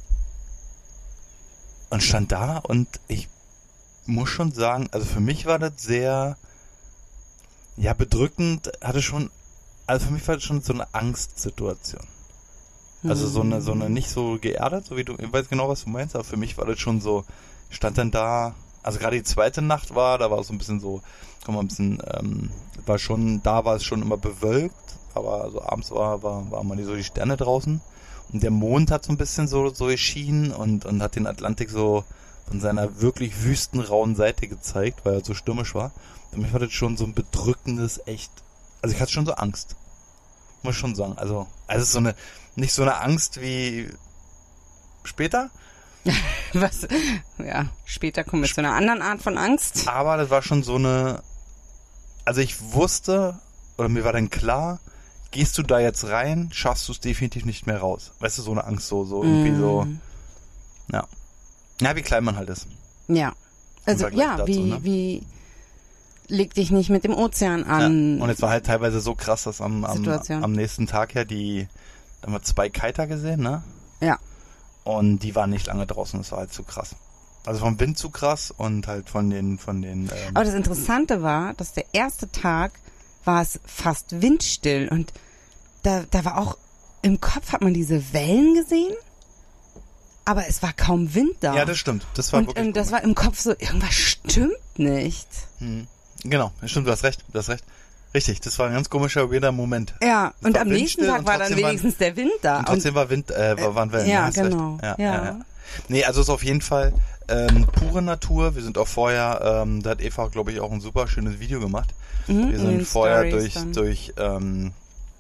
und stand da und ich muss schon sagen, also für mich war das sehr, ja, bedrückend, hatte schon, also für mich war das schon so eine Angstsituation. Also so eine, so eine nicht so geerdet, so wie du, ich weiß genau, was du meinst, aber für mich war das schon so, ich stand dann da, also gerade die zweite Nacht war, da war es so ein bisschen so, komm mal ein bisschen, ähm, war schon, da war es schon immer bewölkt, aber so abends war, war, war mal so die Sterne draußen und der Mond hat so ein bisschen so, so geschienen und, und hat den Atlantik so von seiner wirklich wüstenrauen Seite gezeigt, weil er so stürmisch war. Für mich war das schon so ein bedrückendes, echt, also ich hatte schon so Angst. Muss ich schon sagen, also, also es ist so eine, nicht so eine Angst wie später, Was? Ja, später kommen wir zu einer anderen Art von Angst. aber das war schon so eine, also ich wusste, oder mir war dann klar, gehst du da jetzt rein, schaffst du es definitiv nicht mehr raus. Weißt du, so eine Angst, so, so irgendwie so, Mm. ja. Ja, wie klein man halt ist. Ja. Also Vergleich ja, dazu, wie, ne? wie leg dich nicht mit dem Ozean an. Ja. Und jetzt war halt teilweise so krass, dass am, am, Situation. am nächsten Tag ja die, da haben wir zwei Kiter gesehen, ne? Ja. Und die waren nicht lange draußen, das war halt zu krass. Also vom Wind zu krass und halt von den, von den, ähm, Aber das Interessante war, dass der erste Tag war es fast windstill und da, da war auch, im Kopf hat man diese Wellen gesehen, aber es war kaum Wind da. ja, das stimmt. Das war und wirklich und das komisch. war im Kopf so, irgendwas stimmt nicht. Hm. Genau, stimmt, du hast recht, du hast recht. Richtig, das war ein ganz komischer, weirder Moment. Ja, Es und war am nächsten windstill Tag und war dann trotzdem waren- wenigstens der Wind da. Und trotzdem war Wind, äh, war- waren Wellen. ja, hast genau. Recht. Ja, Ja. ja. Ja. Nee, also es ist auf jeden Fall ähm, pure Natur. Wir sind auch vorher, ähm, da hat Eva, glaube ich, auch ein super schönes Video gemacht. Mhm, Wir in sind den vorher Stories durch, dann. durch, ähm,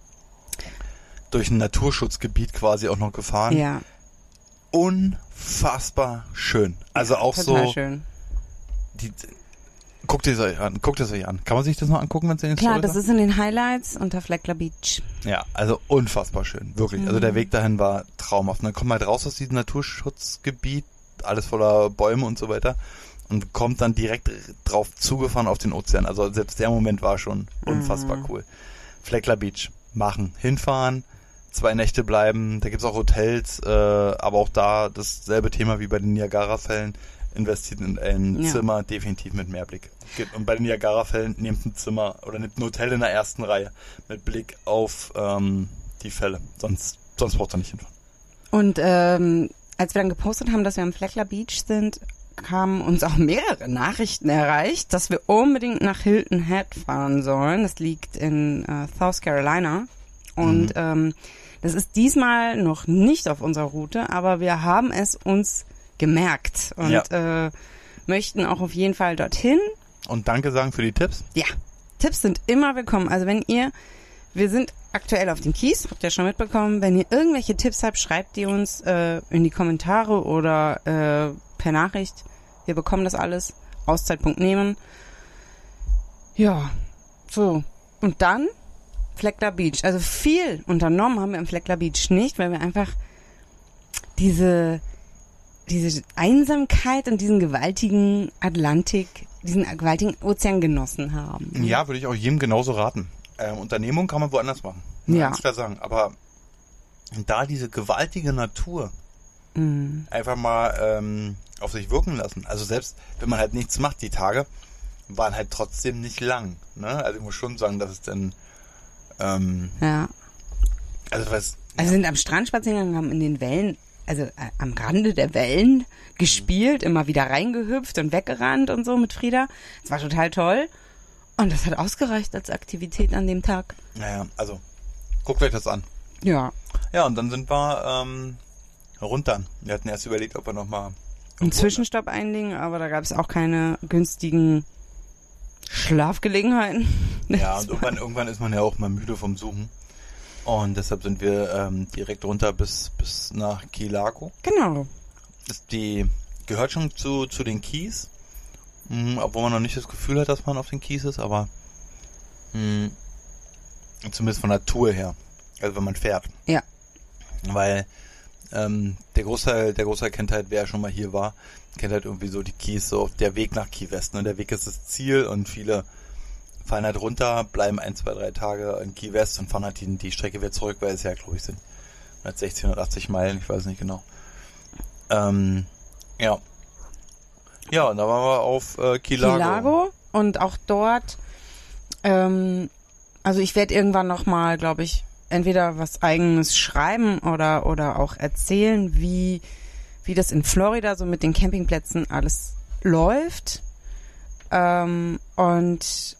durch ein Naturschutzgebiet quasi auch noch gefahren. Ja, Unfassbar schön. Also auch total so, schön. die, guckt es euch an, guckt es euch an. Kann man sich das noch angucken, wenn es in den Klar, Stories das ist in den Highlights unter Fleckler Beach. Ja, also unfassbar schön, wirklich. Also der Weg dahin war traumhaft. Und dann kommt man halt raus aus diesem Naturschutzgebiet, alles voller Bäume und so weiter und kommt dann direkt drauf zugefahren auf den Ozean. Also selbst der Moment war schon unfassbar cool. Fleckler Beach, machen, hinfahren, zwei Nächte bleiben. Da gibt's auch Hotels, äh, aber auch da dasselbe Thema wie bei den Niagara-Fällen. Investiert in ein Ja. Zimmer, definitiv mit Mehrblick. Und bei den Niagara-Fällen nehmt ein Zimmer oder nehmt ein Hotel in der ersten Reihe mit Blick auf ähm, die Fälle. Sonst, sonst braucht ihr nicht hinfahren. Und ähm, als wir dann gepostet haben, dass wir am Fleckler Beach sind, haben uns auch mehrere Nachrichten erreicht, dass wir unbedingt nach Hilton Head fahren sollen. Das liegt in äh, South Carolina. Und Mhm. ähm, das ist diesmal noch nicht auf unserer Route, aber wir haben es uns gemerkt und Ja. äh, möchten auch auf jeden Fall dorthin. Und danke sagen für die Tipps. Ja, Tipps sind immer willkommen. Also wenn ihr, wir sind aktuell auf dem Kies, habt ihr schon mitbekommen, wenn ihr irgendwelche Tipps habt, schreibt die uns äh, in die Kommentare oder äh, per Nachricht. Wir bekommen das alles. Auszeitpunkt nehmen. Ja, so. Und dann Fleckler Beach. Also viel unternommen haben wir im Fleckler Beach nicht, weil wir einfach diese diese Einsamkeit und diesen gewaltigen Atlantik, diesen gewaltigen Ozean genossen haben. Ja, würde ich auch jedem genauso raten. Ähm, Unternehmung kann man woanders machen. Ja. Ganz klar sagen. Aber da diese gewaltige Natur Mhm. einfach mal ähm, auf sich wirken lassen. Also selbst wenn man halt nichts macht, die Tage waren halt trotzdem nicht lang. Ne? Also ich muss schon sagen, dass es dann ähm, Ja. also was Also wir sind am Strand spazieren gegangen, haben in den Wellen, also äh, am Rande der Wellen gespielt, immer wieder reingehüpft und weggerannt und so mit Frieda. Es war total toll. Und das hat ausgereicht als Aktivität an dem Tag. naja, also guckt euch das an. Ja. Ja, und dann sind wir ähm, runter. Wir hatten erst überlegt, ob wir nochmal Einen Zwischenstopp einlegen, aber da gab es auch keine günstigen Schlafgelegenheiten. Ja, und irgendwann, irgendwann ist man ja auch mal müde vom Suchen. Und deshalb sind wir ähm, direkt runter bis, bis nach Key Largo. Genau. Das die gehört schon zu, zu den Keys, mh, obwohl man noch nicht das Gefühl hat, dass man auf den Keys ist, aber mh, zumindest von der Tour her, also wenn man fährt. Ja. Weil ähm, der Großteil, der Großteil kennt halt, wer schon mal hier war, kennt halt irgendwie so die Keys, so der Weg nach Key West. Ne? Der Weg ist das Ziel und viele fahren halt runter, bleiben ein, zwei, drei Tage in Key West und fahren halt die, die Strecke wieder zurück, weil es ja, glaube ich, sind hundertsechzig, hundertachtzig Meilen, ich weiß nicht genau. Ähm, ja. Ja, und da waren wir auf äh, Key Largo. Key Largo und auch dort, ähm, also ich werde irgendwann nochmal, glaube ich, entweder was Eigenes schreiben oder oder auch erzählen, wie wie das in Florida so mit den Campingplätzen alles läuft. Ähm, und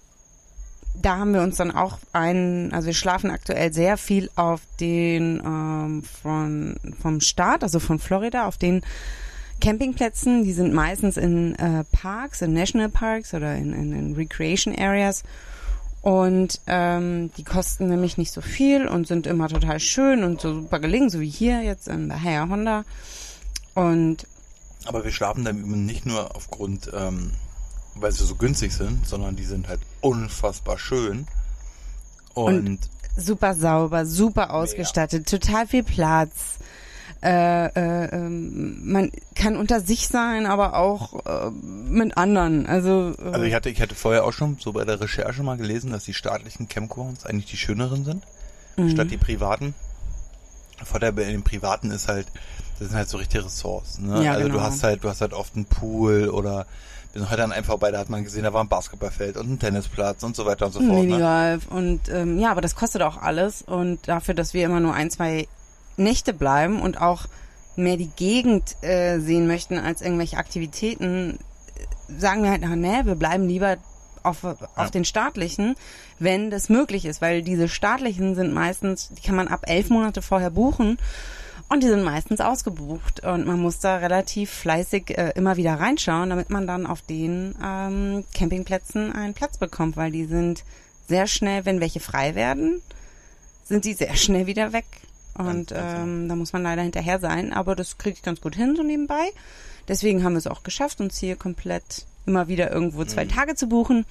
da haben wir uns dann auch einen, also wir schlafen aktuell sehr viel auf den ähm, von vom Staat, also von Florida, auf den Campingplätzen. Die sind meistens in äh, Parks, in National Parks oder in, in, in Recreation Areas. Und ähm, die kosten nämlich nicht so viel und sind immer total schön und so super gelegen, so wie hier jetzt in Bahia Honda. Und Aber wir schlafen dann eben nicht nur aufgrund, ähm, weil sie so günstig sind, sondern die sind halt unfassbar schön. Und, Und super sauber, super ausgestattet, total viel Platz. Äh, äh, ähm, man kann unter sich sein, aber auch äh, mit anderen. Also, äh, also ich hatte, ich hatte vorher auch schon so bei der Recherche mal gelesen, dass die staatlichen Campgrounds eigentlich die schöneren sind, mhm. statt die privaten. Der Vorteil bei den privaten ist halt, das sind halt so richtige Ressorts. Ne? Ja, also genau. du hast halt, du hast halt oft einen Pool oder wir sind heute an einem vorbei, da hat man gesehen, da war ein Basketballfeld und ein Tennisplatz und so weiter und so fort. Ne? Minigolf und ähm, ja, aber das kostet auch alles und dafür, dass wir immer nur ein, zwei Nächte bleiben und auch mehr die Gegend äh, sehen möchten als irgendwelche Aktivitäten, äh, sagen wir halt, na, nee, wir bleiben lieber auf, auf Ja. den staatlichen, wenn das möglich ist, weil diese staatlichen sind meistens, die kann man ab elf Monate vorher buchen und die sind meistens ausgebucht und man muss da relativ fleißig äh, immer wieder reinschauen, damit man dann auf den ähm, Campingplätzen einen Platz bekommt, weil die sind sehr schnell, wenn welche frei werden, sind die sehr schnell wieder weg. Und Ganz, ganz ähm, da muss man leider hinterher sein, aber das kriege ich ganz gut hin so nebenbei. Deswegen haben wir es auch geschafft, uns hier komplett immer wieder irgendwo zwei Mhm. Tage zu buchen.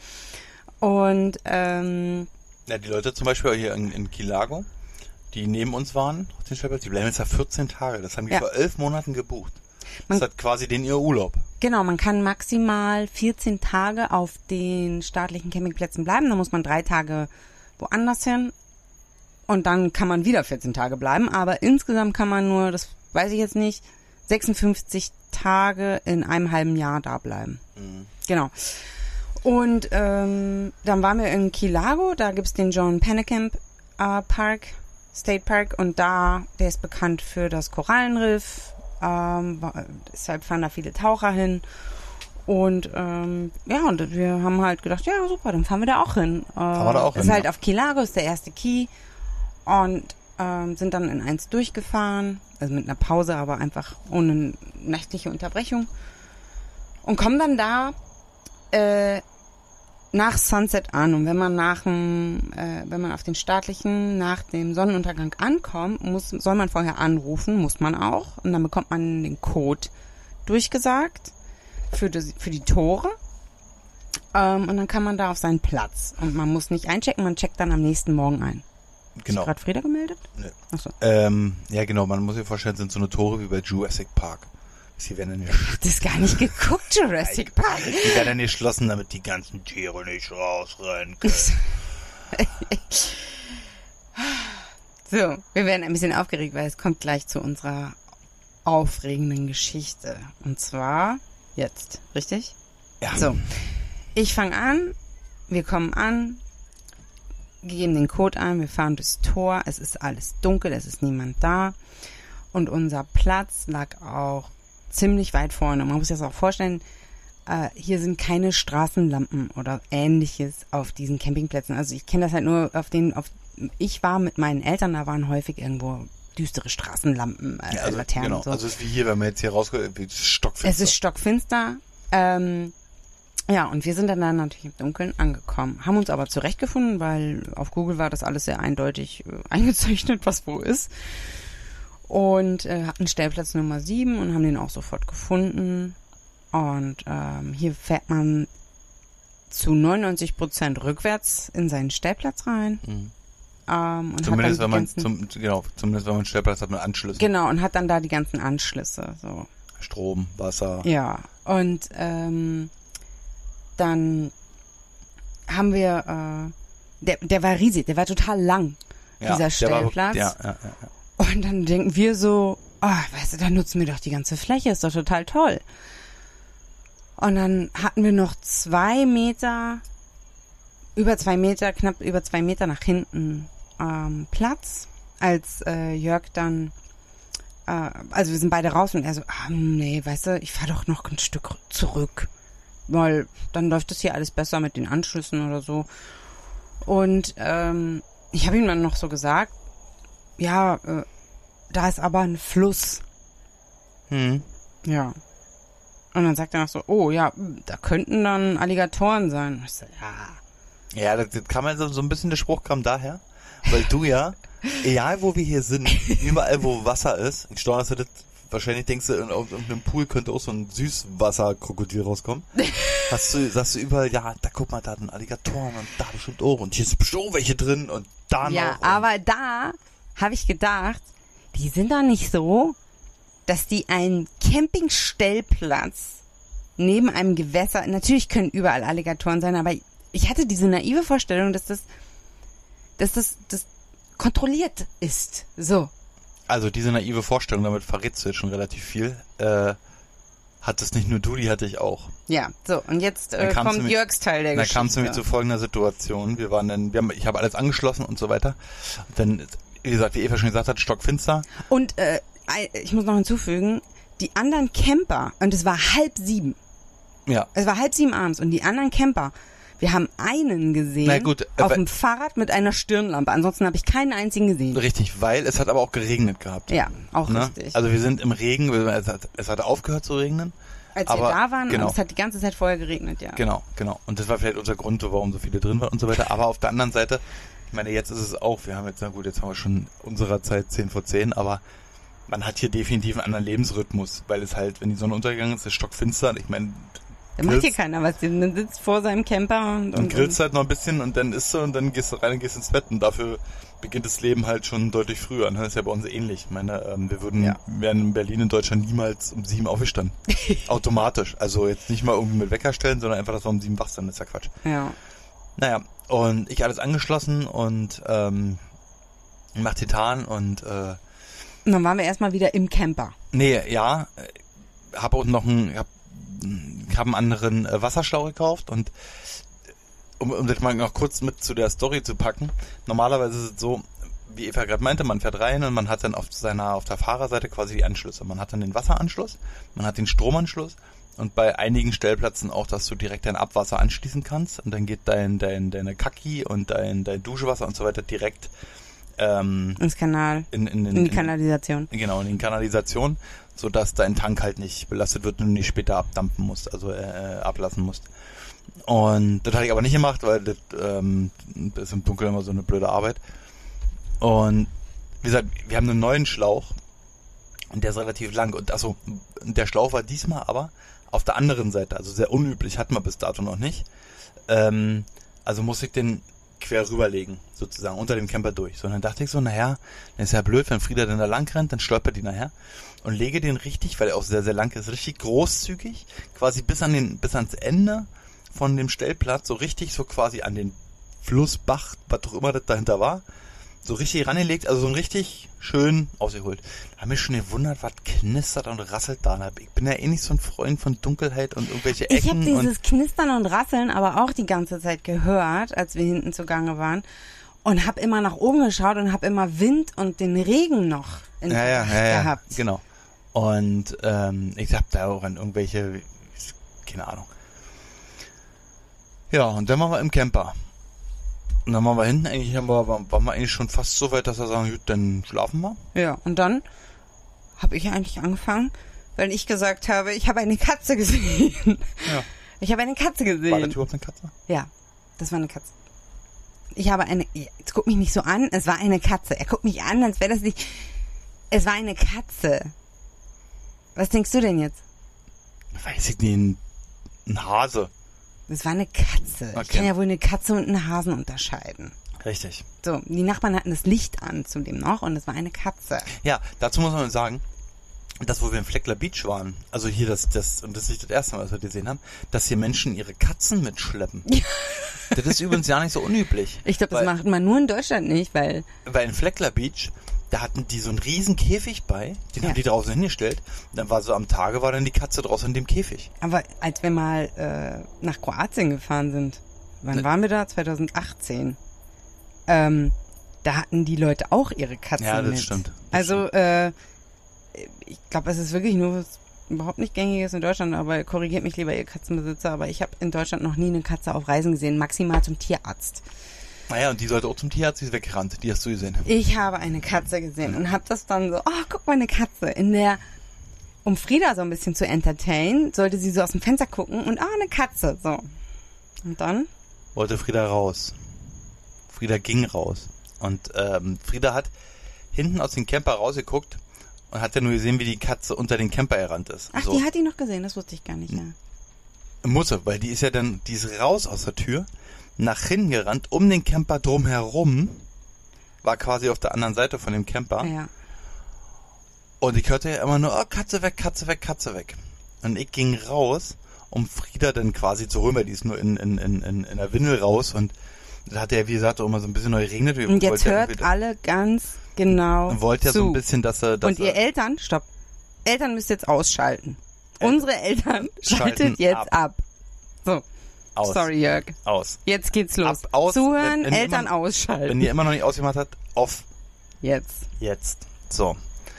Und ähm, Ja, die Leute zum Beispiel hier in, in Key Largo, die neben uns waren, auf den Stellplatz, die bleiben jetzt ja vierzehn Tage. Das haben die Ja. vor elf Monaten gebucht. Man- Das hat quasi den ihr Urlaub. genau, man kann maximal vierzehn Tage auf den staatlichen Campingplätzen bleiben. Da muss man drei Tage woanders hin. und dann kann man wieder vierzehn Tage bleiben, aber insgesamt kann man nur, das weiß ich jetzt nicht, sechsundfünfzig Tage in einem halben Jahr da bleiben. Mhm. Genau. Und ähm, dann waren wir in Key Largo, da gibt's den John Pennekamp äh, Park, State Park, und da, der ist bekannt für das Korallenriff, ähm, deshalb fahren da viele Taucher hin. Und ähm, ja, und wir haben halt gedacht, ja super, dann fahren wir da auch hin. Äh, fahren wir da auch ist hin, halt ja. auf Key Largo, ist der erste Key, und ähm, sind dann in eins durchgefahren, also mit einer Pause, aber einfach ohne nächtliche Unterbrechung, und kommen dann da äh, nach Sunset an. Und wenn man nach dem, äh, wenn man auf den staatlichen nach dem Sonnenuntergang ankommt, muss, soll man vorher anrufen, muss man auch, und dann bekommt man den Code durchgesagt für die, für die Tore, ähm, und dann kann man da auf seinen Platz, und man muss nicht einchecken, man checkt dann am nächsten Morgen ein. Genau. Ist gerade Frieda gemeldet? Nee. Achso. Ähm, ja, genau, man muss sich vorstellen, sind so eine Tore wie bei Jurassic Park. Die werden dann Ich hab das gar nicht geguckt, Jurassic Park. Die werden dann geschlossen, damit die ganzen Tiere nicht rausrennen können. So, wir werden ein bisschen aufgeregt, weil es kommt gleich zu unserer aufregenden Geschichte. Und zwar jetzt, richtig? Ja. So, ich fange an, wir kommen an, geben den Code ein, wir fahren durchs Tor, es ist alles dunkel, es ist niemand da, und unser Platz lag auch ziemlich weit vorne. Man muss sich das auch vorstellen, äh, hier sind keine Straßenlampen oder Ähnliches auf diesen Campingplätzen. Also ich kenne das halt nur auf den, auf ich war mit meinen Eltern, da waren häufig irgendwo düstere Straßenlampen, äh, Ja, also, Laternen. genau. So. Also es ist wie hier, wenn man jetzt hier rauskommt, wie stockfinster. Es ist stockfinster. Ähm, ja, und wir sind dann, dann natürlich im Dunkeln angekommen. Haben uns aber zurechtgefunden, weil auf Google war das alles sehr eindeutig äh, eingezeichnet, was wo ist. Und äh, hatten Stellplatz Nummer sieben und haben den auch sofort gefunden. Und ähm, hier fährt man zu neunundneunzig Prozent rückwärts in seinen Stellplatz rein. Mhm. Ähm, und Zumindest, hat wenn dann man, die ganzen, zum, genau, zumindest wenn man einen Stellplatz hat mit Anschlüssen. Genau, und hat dann da die ganzen Anschlüsse. So. Strom, Wasser. Ja, und ähm, dann haben wir, äh, der, der war riesig, der war total lang, Ja, dieser der war- Stellplatz. Ja, ja, ja. ja. Und dann denken wir so, oh, weißt du, dann nutzen wir doch die ganze Fläche, ist doch total toll. Und dann hatten wir noch zwei Meter, über zwei Meter, knapp über zwei Meter nach hinten ähm, Platz, als äh, Jörg dann, äh, also wir sind beide raus, und er so, ah, nee, weißt du, ich fahr doch noch ein Stück zurück, weil dann läuft das hier alles besser mit den Anschlüssen oder so. Und ähm, ich habe ihm dann noch so gesagt, ja, äh, da ist aber ein Fluss. Hm. Ja. Und dann sagt er noch so, oh ja, da könnten dann Alligatoren sein. Und ich so, ja. Ja, das, das kam also so ein bisschen, der Spruch kam daher, weil du ja, egal wo wir hier sind, überall wo Wasser ist, ich staune, dass du das, wahrscheinlich denkst du, in irgendeinem Pool könnte auch so ein Süßwasserkrokodil rauskommen. Hast du, sagst du überall, ja, da guck mal, da sind Alligatoren und da bestimmt auch und hier sind bestimmt auch welche drin und da noch. Ja, und aber da habe ich gedacht, die sind doch nicht so, dass die einen Campingstellplatz neben einem Gewässer, natürlich können überall Alligatoren sein, aber ich hatte diese naive Vorstellung, dass das, dass das, das kontrolliert ist. So. Also diese naive Vorstellung, damit verrätst du jetzt schon relativ viel, äh, hattest nicht nur du, die hatte ich auch. Ja, so, und jetzt äh, Dann kam's kommt nämlich- Jörgs Teil der Dann Geschichte. kam es nämlich zu folgender Situation. Wir waren dann, wir haben, ich habe alles angeschlossen und so weiter. Und dann, wie gesagt, wie Eva schon gesagt hat, stockfinster. Und äh, ich muss noch hinzufügen, die anderen Camper, und es war halb sieben, Ja. es war halb sieben abends, und die anderen Camper, wir haben einen gesehen Na gut, äh, auf weil- dem Fahrrad mit einer Stirnlampe. Ansonsten habe ich keinen einzigen gesehen. Richtig, weil es hat aber auch geregnet gehabt. Ja, auch Ne? richtig. Also wir sind im Regen, es hat, es hat aufgehört zu regnen. Als aber, wir da waren, genau. und es hat die ganze Zeit vorher geregnet, ja. Genau, genau. Und das war vielleicht unser Grund, warum so viele drin waren und so weiter. Aber auf der anderen Seite, ich meine, jetzt ist es auch, wir haben jetzt, na gut, jetzt haben wir schon unserer Zeit zehn vor zehn, aber man hat hier definitiv einen anderen Lebensrhythmus, weil es halt, wenn die Sonne untergegangen ist, ist es stockfinster. Ich meine, Da macht hier grillst- keiner was. Man sitzt vor seinem Camper und, dann und, grillst halt noch ein bisschen und dann isst du und dann gehst du rein und gehst ins Bett. Und dafür beginnt das Leben halt schon deutlich früher. Und das ist ja bei uns ähnlich. Ich meine, ähm, wir würden, Ja. wären in Berlin in Deutschland niemals um sieben aufgestanden. Automatisch. Also jetzt nicht mal irgendwie mit Wecker stellen, sondern einfach, dass wir um sieben wach sind. Das ist ja Quatsch. ja. Naja, und ich alles angeschlossen und ähm, Macht Titan und äh, Und dann waren wir erstmal wieder im Camper. nee, ja, äh, hab auch noch einen, hab, hab einen anderen äh, Wasserschlauch gekauft und um, um das mal noch kurz mit zu der Story zu packen, normalerweise ist es so, wie Eva gerade meinte, man fährt rein und man hat dann auf seiner, auf der Fahrerseite quasi die Anschlüsse. Man hat dann den Wasseranschluss, man hat den Stromanschluss und bei einigen Stellplätzen auch, dass du direkt dein Abwasser anschließen kannst und dann geht dein, dein, deine Kaki und dein, dein Duschwasser und so weiter direkt ähm, Ins Kanal. in, in, in, In die Kanalisation. in, genau, in die Kanalisation, sodass dein Tank halt nicht belastet wird und du nicht später abdampfen musst, also äh, ablassen musst. Und das hatte ich aber nicht gemacht, weil das ähm, ist im Dunkeln immer so eine blöde Arbeit. Und wie gesagt, wir haben einen neuen Schlauch und der ist relativ lang. Und also der Schlauch war diesmal aber auf der anderen Seite, also sehr unüblich, hatten wir bis dato noch nicht. Ähm, also muss ich den quer rüberlegen, sozusagen, unter dem Camper durch. So, und dann dachte ich so, naja, dann ist ja blöd, wenn Frieda dann da lang rennt, dann stolpert die nachher. Und lege den richtig, weil er auch sehr, sehr lang ist, richtig großzügig, quasi bis an den, bis ans Ende von dem Stellplatz, so richtig, so quasi an den Fluss, Bach, was auch immer das dahinter war, so richtig rangelegt, also so ein richtig schön ausgeholt. Da habe ich schon gewundert, was knistert und rasselt da. Ich bin ja eh nicht so ein Freund von Dunkelheit und irgendwelche Ecken. Ich habe und dieses Knistern und Rasseln aber auch die ganze Zeit gehört, als wir hinten zugange waren. Und habe immer nach oben geschaut und habe immer Wind und den Regen noch in ja, ja, ja, ja, gehabt. Genau. Und ähm, ich habe da auch an irgendwelche, keine Ahnung. Ja, und dann waren wir im Camper. Und dann waren wir hinten, eigentlich haben wir, waren wir eigentlich schon fast so weit, dass wir sagen, gut, dann schlafen wir. Ja, und dann habe ich eigentlich angefangen, weil ich gesagt habe, ich habe eine Katze gesehen. Ja. Ich habe eine Katze gesehen. War das überhaupt eine Katze? Ja, das war eine Katze. Ich habe eine, jetzt guck mich nicht so an, es war eine Katze. Er guckt mich an, als wäre das nicht, es war eine Katze. Was denkst du denn jetzt? Weiß ich nicht, ein, ein Hase. Das war eine Katze. Okay. Ich kann ja wohl eine Katze und einen Hasen unterscheiden. Richtig. So, die Nachbarn hatten das Licht an zudem noch und es war eine Katze. Ja, dazu muss man sagen, dass wo wir in Fleckler Beach waren, also hier das, das, und das ist nicht das erste Mal, was wir gesehen haben, dass hier Menschen ihre Katzen mitschleppen. Ja. Das ist übrigens ja nicht so unüblich. Ich glaube, das weil, macht man nur in Deutschland nicht, weil... Weil in Fleckler Beach, da hatten die so einen riesen Käfig bei, den Ja. haben die draußen hingestellt. Dann war so am Tage, war dann die Katze draußen in dem Käfig. Aber als wir mal äh, nach Kroatien gefahren sind, wann Ne. waren wir da? zwanzig achtzehn. Ähm, da hatten die Leute auch ihre Katzen Ja, das mit. stimmt. Das Also, äh, ich glaube, es ist wirklich nur was überhaupt nicht Gängiges in Deutschland, aber korrigiert mich lieber, ihr Katzenbesitzer, aber ich habe in Deutschland noch nie eine Katze auf Reisen gesehen, maximal zum Tierarzt. Naja, und die sollte auch zum Tierarzt, die ist weggerannt, die hast du gesehen. Ich habe eine Katze gesehen und habe das dann so, oh, guck mal, eine Katze. In der, um Frieda so ein bisschen zu entertainen, sollte sie so aus dem Fenster gucken und, ah, eine Katze, so. Und dann? Wollte Frieda raus. Frieda ging raus. Und ähm, Frieda hat hinten aus dem Camper rausgeguckt und hat ja nur gesehen, wie die Katze unter den Camper gerannt ist. Ach, so. die hat ihn noch gesehen, das wusste ich gar nicht, ja. Muss sie, weil die ist ja dann, die ist raus aus der Tür, nach hinten gerannt, um den Camper drumherum, war quasi auf der anderen Seite von dem Camper. Ja. Und ich hörte ja immer nur, oh, Katze weg, Katze weg, Katze weg. Und ich ging raus, um Frieda dann quasi zu holen, weil die ist nur in, in, in, in, in der Windel raus. Und da hat er, wie gesagt, auch immer so ein bisschen neu geregnet. Wir Und jetzt wollten ja hört irgendwie- alle ganz genau Und wollte ja zu. so ein bisschen, dass er... Dass Und ihr er, Eltern, stopp, Eltern müsst jetzt ausschalten. Unsere Eltern Schalten schaltet jetzt ab. ab. So, aus, sorry Jörg. aus. Jetzt geht's los. Ab, aus, Zuhören, wenn- wenn Eltern jemand- ausschalten. Wenn ihr immer noch nicht ausgemacht habt, off. Jetzt. Jetzt. So.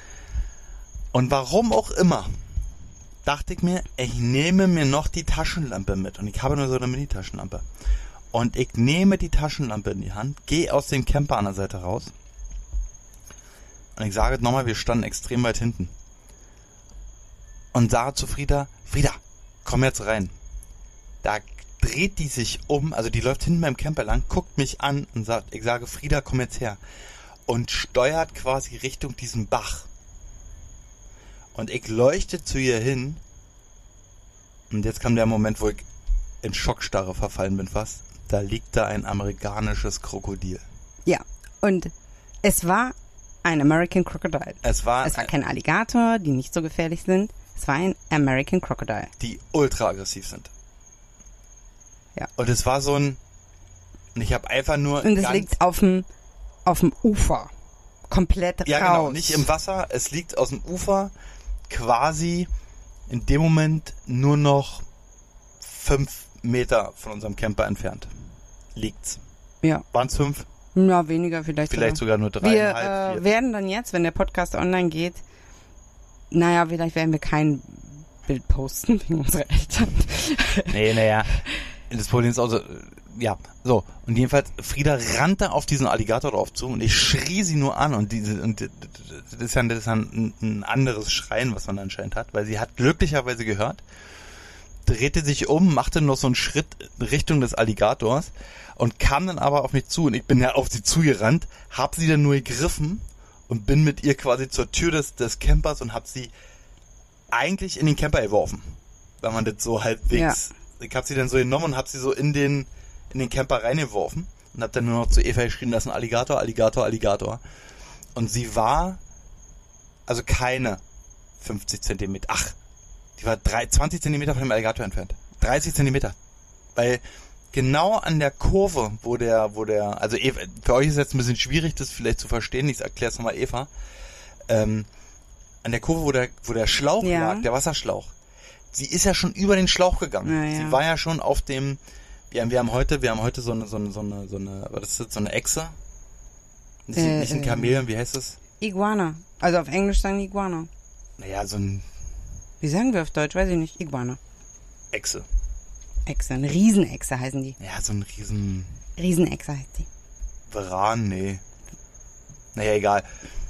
Und warum auch immer, dachte ich mir, ich nehme mir noch die Taschenlampe mit. Und ich habe nur so eine Mini-Taschenlampe. Und ich nehme die Taschenlampe in die Hand, gehe aus dem Camper an der Seite raus. Und ich sage nochmal, wir standen extrem weit hinten. Und sage zu Frieda, Frieda, komm jetzt rein. Da dreht die sich um, also die läuft hinten beim Camper lang, guckt mich an und sagt, ich sage, Frieda, komm jetzt her. Und steuert quasi Richtung diesen Bach. Und ich leuchte zu ihr hin. Und jetzt kam der Moment, wo ich in Schockstarre verfallen bin fast. Da liegt da ein amerikanisches Krokodil. Ja, und es war ein American Crocodile. Es war, Es war kein Alligator, die nicht so gefährlich sind. Es war ein American Crocodile. die ultra aggressiv sind. Ja. Und es war so ein... Und ich habe einfach nur... Und es ganz, liegt auf dem, auf dem Ufer. komplett raus. Ja, genau, nicht im Wasser. Es liegt aus dem Ufer quasi in dem Moment nur noch fünf Meter von unserem Camper entfernt. Liegt's. Ja. Waren es fünf? Ja, weniger vielleicht. Vielleicht sogar, sogar nur Wir dreieinhalb. äh, werden dann jetzt, wenn der Podcast online geht, naja, vielleicht werden wir kein Bild posten wegen unserer Eltern. Nee, naja. Das Problem ist also, ja, so. Und jedenfalls, Frieda rannte auf diesen Alligator drauf zu und ich schrie sie nur an und diese, und das ist ja, das ist ja ein, ein anderes Schreien, was man anscheinend hat, weil sie hat glücklicherweise gehört, drehte sich um, machte noch so einen Schritt in Richtung des Alligators und kam dann aber auf mich zu und ich bin ja auf sie zugerannt, hab sie dann nur gegriffen und bin mit ihr quasi zur Tür des, des Campers und hab sie eigentlich in den Camper geworfen, weil man das so halbwegs, ja. Ich hab sie dann so genommen und hab sie so in den in den Camper reingeworfen und hab dann nur noch zu Eva geschrien, das ist ein Alligator, Alligator, Alligator. Und sie war also keine fünfzig Zentimeter, ach, die war drei, zwanzig Zentimeter von dem Alligator entfernt. dreißig Zentimeter. Weil genau an der Kurve, wo der, wo der, also Eva, für euch ist jetzt ein bisschen schwierig, das vielleicht zu verstehen, ich erkläre es nochmal Eva, ähm, an der Kurve, wo der, wo der Schlauch ja. lag, der Wasserschlauch, sie ist ja schon über den Schlauch gegangen. Ja, ja. Sie war ja schon auf dem, wir, wir haben heute, wir haben heute so eine, so eine, so eine, so eine, was ist das, so eine Echse? Nicht, äh, nicht ein Chamäleon, wie heißt es? Iguana. Also auf Englisch sagen die Iguana. Naja, so ein Wie sagen wir auf Deutsch? Weiß ich nicht. Iguana. Echse. Echse. Eine Riesenechse heißen die. Ja, so ein riesen... Riesenechse heißt die. Varan, nee. Naja, egal.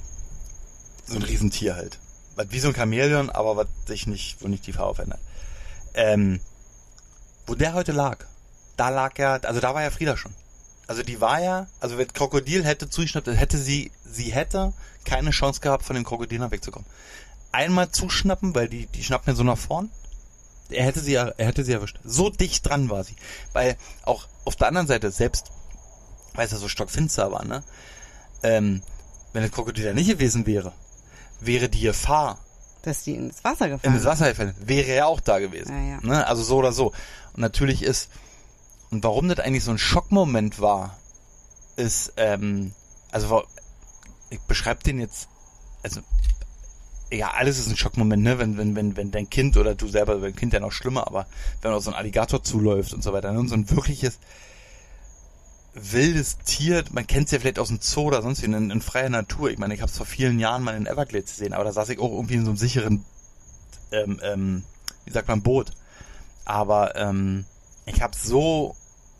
So ein Riesentier halt. Wie so ein Chamäleon, aber was sich nicht, wo nicht die Farbe verändert. Ähm, wo der heute lag, da lag ja, also da war ja Frieda schon. Also die war ja, also wenn Krokodil hätte zugeschnappt, hätte sie, sie hätte keine Chance gehabt, von dem Krokodil noch wegzukommen. Einmal zuschnappen, weil die, die schnappen ja so nach vorn. Er hätte sie, er hätte sie erwischt. So dicht dran war sie. Weil auch auf der anderen Seite, selbst, weil es ja so stockfinster war, ne? Ähm, wenn das Krokodil da nicht gewesen wäre, wäre die Gefahr, dass die ins Wasser gefallen in das Wasser gefallen, wäre ja auch da gewesen. Ja, ja. Ne? Also so oder so. Und natürlich ist, und warum das eigentlich so ein Schockmoment war, ist, ähm, also ich beschreibe den jetzt, also ja, alles ist ein Schockmoment, ne? Wenn, wenn, wenn, wenn dein Kind oder du selber, dein Kind ja noch schlimmer, aber wenn man auf so ein Alligator zuläuft und so weiter, ne? So ein wirkliches wildes Tier, man kennt es ja vielleicht aus dem Zoo oder sonst wie, in, in freier Natur. Ich meine, ich habe es vor vielen Jahren mal in Everglades gesehen, aber da saß ich auch irgendwie in so einem sicheren, ähm, ähm, wie sagt man, Boot. Aber ähm, ich habe so,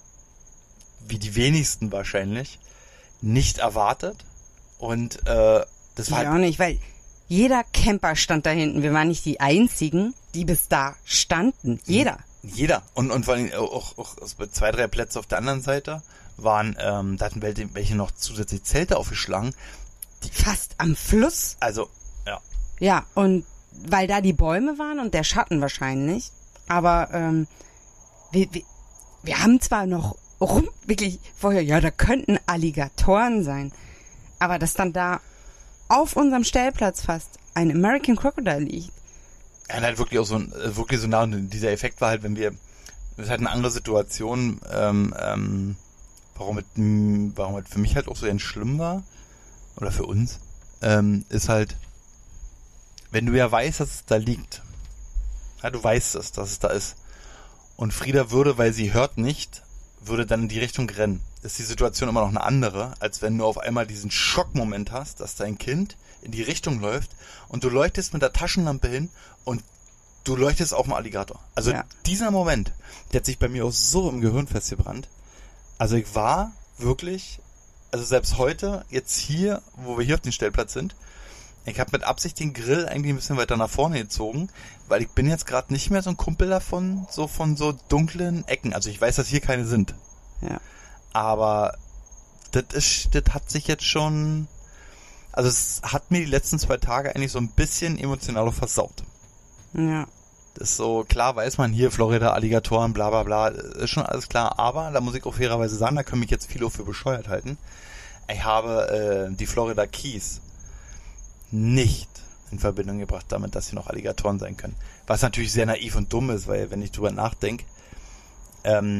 wie die wenigsten wahrscheinlich, nicht erwartet. Und äh, das war ich halt, auch nicht, weil jeder Camper stand da hinten. Wir waren nicht die einzigen, die bis da standen. Jeder. Jeder. Und, und vor allem auch, auch, auch zwei, drei Plätze auf der anderen Seite waren, ähm, da hatten welche, welche noch zusätzlich Zelte aufgeschlagen. Die fast am Fluss. Also, ja. Ja, und weil da die Bäume waren und der Schatten wahrscheinlich. Aber ähm, wir, wir, wir haben zwar noch rum, wirklich vorher, ja, da könnten Alligatoren sein. Aber dass dann da auf unserem Stellplatz fast ein American Crocodile liegt. Ja, halt wirklich auch so ein, wirklich so nah, und dieser Effekt war halt, wenn wir, das ist halt eine andere Situation, ähm, ähm, warum es, warum es für mich halt auch so ganz schlimm war, oder für uns, ähm, ist halt, wenn du ja weißt, dass es da liegt, ja, du weißt es, dass es da ist, und Frieda würde, weil sie hört nicht, würde dann in die Richtung rennen, ist die Situation immer noch eine andere, als wenn du auf einmal diesen Schockmoment hast, dass dein Kind in die Richtung läuft und du leuchtest mit der Taschenlampe hin und du leuchtest auf den Alligator. Also ja. Dieser Moment, der hat sich bei mir auch so im Gehirn festgebrannt. Also ich war wirklich, also selbst heute, jetzt hier, wo wir hier auf dem Stellplatz sind, ich habe mit Absicht den Grill eigentlich ein bisschen weiter nach vorne gezogen, weil ich bin jetzt gerade nicht mehr so ein Kumpel davon, so von so dunklen Ecken. Also ich weiß, dass hier keine sind. Ja. Aber das ist, das hat sich jetzt schon, also es hat mir die letzten zwei Tage eigentlich so ein bisschen emotional versaut. Ja. Das ist so, klar weiß man hier, Florida, Alligatoren, bla bla bla, ist schon alles klar, aber da muss ich auch fairerweise sagen, da können mich jetzt viele auch für bescheuert halten. Ich habe äh, die Florida Keys nicht in Verbindung gebracht damit, dass sie noch Alligatoren sein können. Was natürlich sehr naiv und dumm ist, weil wenn ich drüber nachdenke, ähm,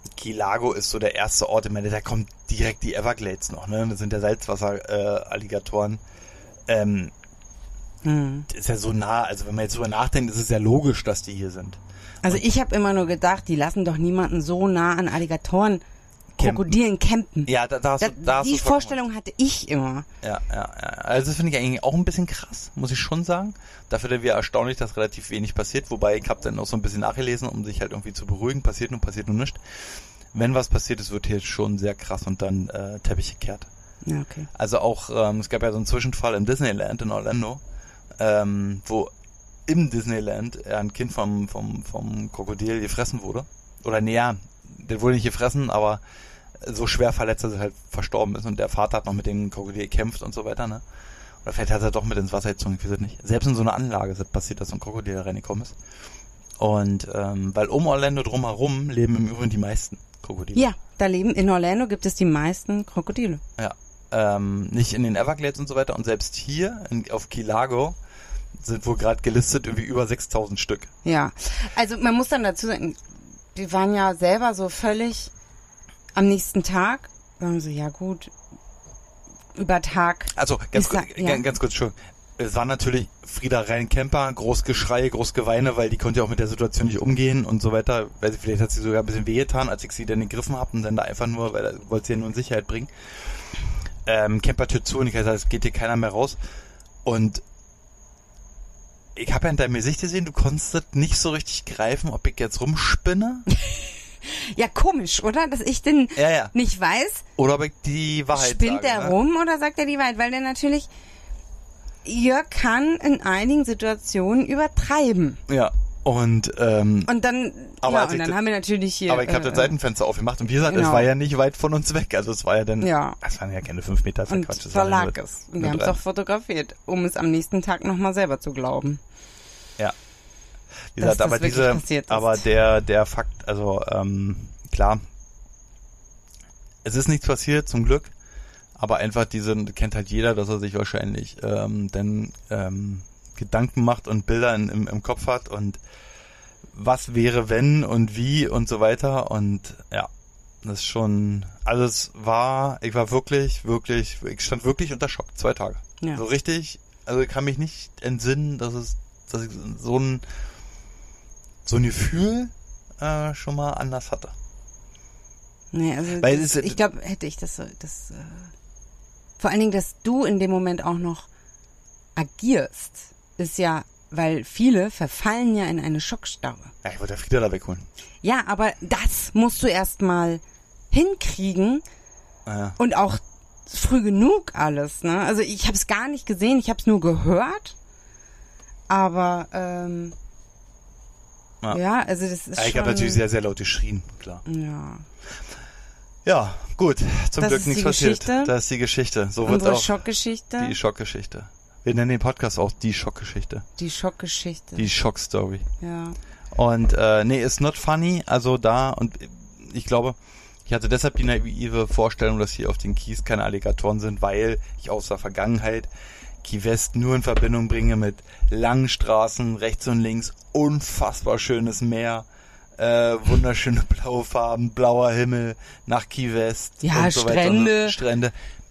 Key Largo ist so der erste Ort, ich meine, da kommt direkt die Everglades noch, ne? Das sind ja Salzwasser-Alligatoren. Äh, ähm, hm. Ist ja so nah, also wenn man jetzt drüber nachdenkt, ist es ja logisch, dass die hier sind. Also und ich habe immer nur gedacht, die lassen doch niemanden so nah an Alligatoren, Krokodilen campen. Ja, da, da hast da, du, da hast Die Vorstellung hatte ich immer. Ja, ja, ja. Also das finde ich eigentlich auch ein bisschen krass, muss ich schon sagen. Dafür dann wieder erstaunlich, dass relativ wenig passiert. Wobei ich habe dann auch so ein bisschen nachgelesen, um sich halt irgendwie zu beruhigen. Passiert nun, passiert nun nicht. Wenn was passiert ist, wird hier schon sehr krass und dann äh, Teppich gekehrt. Ja, okay. Also auch, ähm, es gab ja so einen Zwischenfall im Disneyland in Orlando, ähm, wo im Disneyland ein Kind vom, vom, vom Krokodil gefressen wurde. Oder näher, der wurde nicht gefressen, aber so schwer verletzt, dass er halt verstorben ist und der Vater hat noch mit dem Krokodil gekämpft und so weiter, ne? Oder vielleicht hat er doch mit ins Wasser gezogen, ich weiß es nicht. Selbst in so einer Anlage ist es passiert, dass so ein Krokodil da reingekommen ist. Und ähm, weil um Orlando drumherum leben im Übrigen die meisten Krokodile. Ja, da leben, in Orlando gibt es die meisten Krokodile. Ja, ähm, nicht in den Everglades und so weiter. Und selbst hier in, auf Key Largo sind wohl gerade gelistet irgendwie über sechstausend Stück. Ja, also man muss dann dazu sagen, die waren ja selber so völlig am nächsten Tag, sagen sie, ja gut, über Tag. Also ganz, ist kurz, da, ja. ganz kurz, schon. Es war natürlich Frieda Rhein-Kemper, groß Geschrei, groß Geweine, weil die konnte ja auch mit der Situation nicht umgehen und so weiter. Weil sie, vielleicht hat sie sogar ein bisschen wehgetan, als ich sie dann gegriffen habe und dann da einfach nur, weil er wollte sie ja nur in Sicherheit bringen. Ähm, Kemper Tür zu und ich habe gesagt, es geht hier keiner mehr raus. Und ich habe ja in deinem Gesicht gesehen, du konntest das nicht so richtig greifen, ob ich jetzt rumspinne. Ja, komisch, oder? Dass ich den ja, ja. nicht weiß. Oder ob ich die Wahrheit Spinnt sage, er ne? rum oder sagt er die Wahrheit? Weil der natürlich, Jörg kann in einigen Situationen übertreiben. Ja, und ähm, Und dann, aber ja, und dann das, haben wir natürlich hier... Aber ich habe äh, das Seitenfenster aufgemacht und wie gesagt, genau. es war ja nicht weit von uns weg. Also es war ja dann, ja. es waren ja keine fünf Meter, das war und Quatsch. Das da war lag nur, es. Und wir haben es auch fotografiert, um es am nächsten Tag nochmal selber zu glauben. Ja. Wie gesagt, aber diese, aber der, der Fakt, also ähm, klar, es ist nichts passiert, zum Glück, aber einfach diese, kennt halt jeder, dass er sich wahrscheinlich ähm, dann ähm, Gedanken macht und Bilder in, im, im Kopf hat und was wäre wenn und wie und so weiter und ja, das ist schon, also es war, ich war wirklich, wirklich, ich stand wirklich unter Schock, zwei Tage. Ja. So richtig, also ich kann mich nicht entsinnen, dass es, dass ich so ein so ein Gefühl äh, schon mal anders hatte. Nee, also Weil das, es, ich glaube, hätte ich das, das äh, vor allen Dingen, dass du in dem Moment auch noch agierst, ist ja, weil viele verfallen ja in eine Schockstarre. Ja, ich wollte der Frieda da wegholen. Ja, aber das musst du erst mal hinkriegen ja. und auch früh genug alles, ne? Also ich habe es gar nicht gesehen, ich habe es nur gehört, aber ähm, ja. ja, also das ist ja, ich schon... habe natürlich sehr, sehr laut geschrien, klar. Ja. Ja, gut, zum das Glück nichts passiert. Geschichte. Das ist die Geschichte. So wird Unsere auch Schockgeschichte. Die Schockgeschichte. Wir nennen den Podcast auch die Schockgeschichte. Die Schockgeschichte. Die Schockstory. Ja. Und äh, nee, ist not funny, also da und ich glaube, ich hatte deshalb die naive Vorstellung, dass hier auf den Keys keine Alligatoren sind, weil ich aus der Vergangenheit Key West nur in Verbindung bringe mit langen Straßen, rechts und links, unfassbar schönes Meer, äh, wunderschöne blaue Farben, blauer Himmel nach Key West. Ja, und so Strände. Weiter. Strände.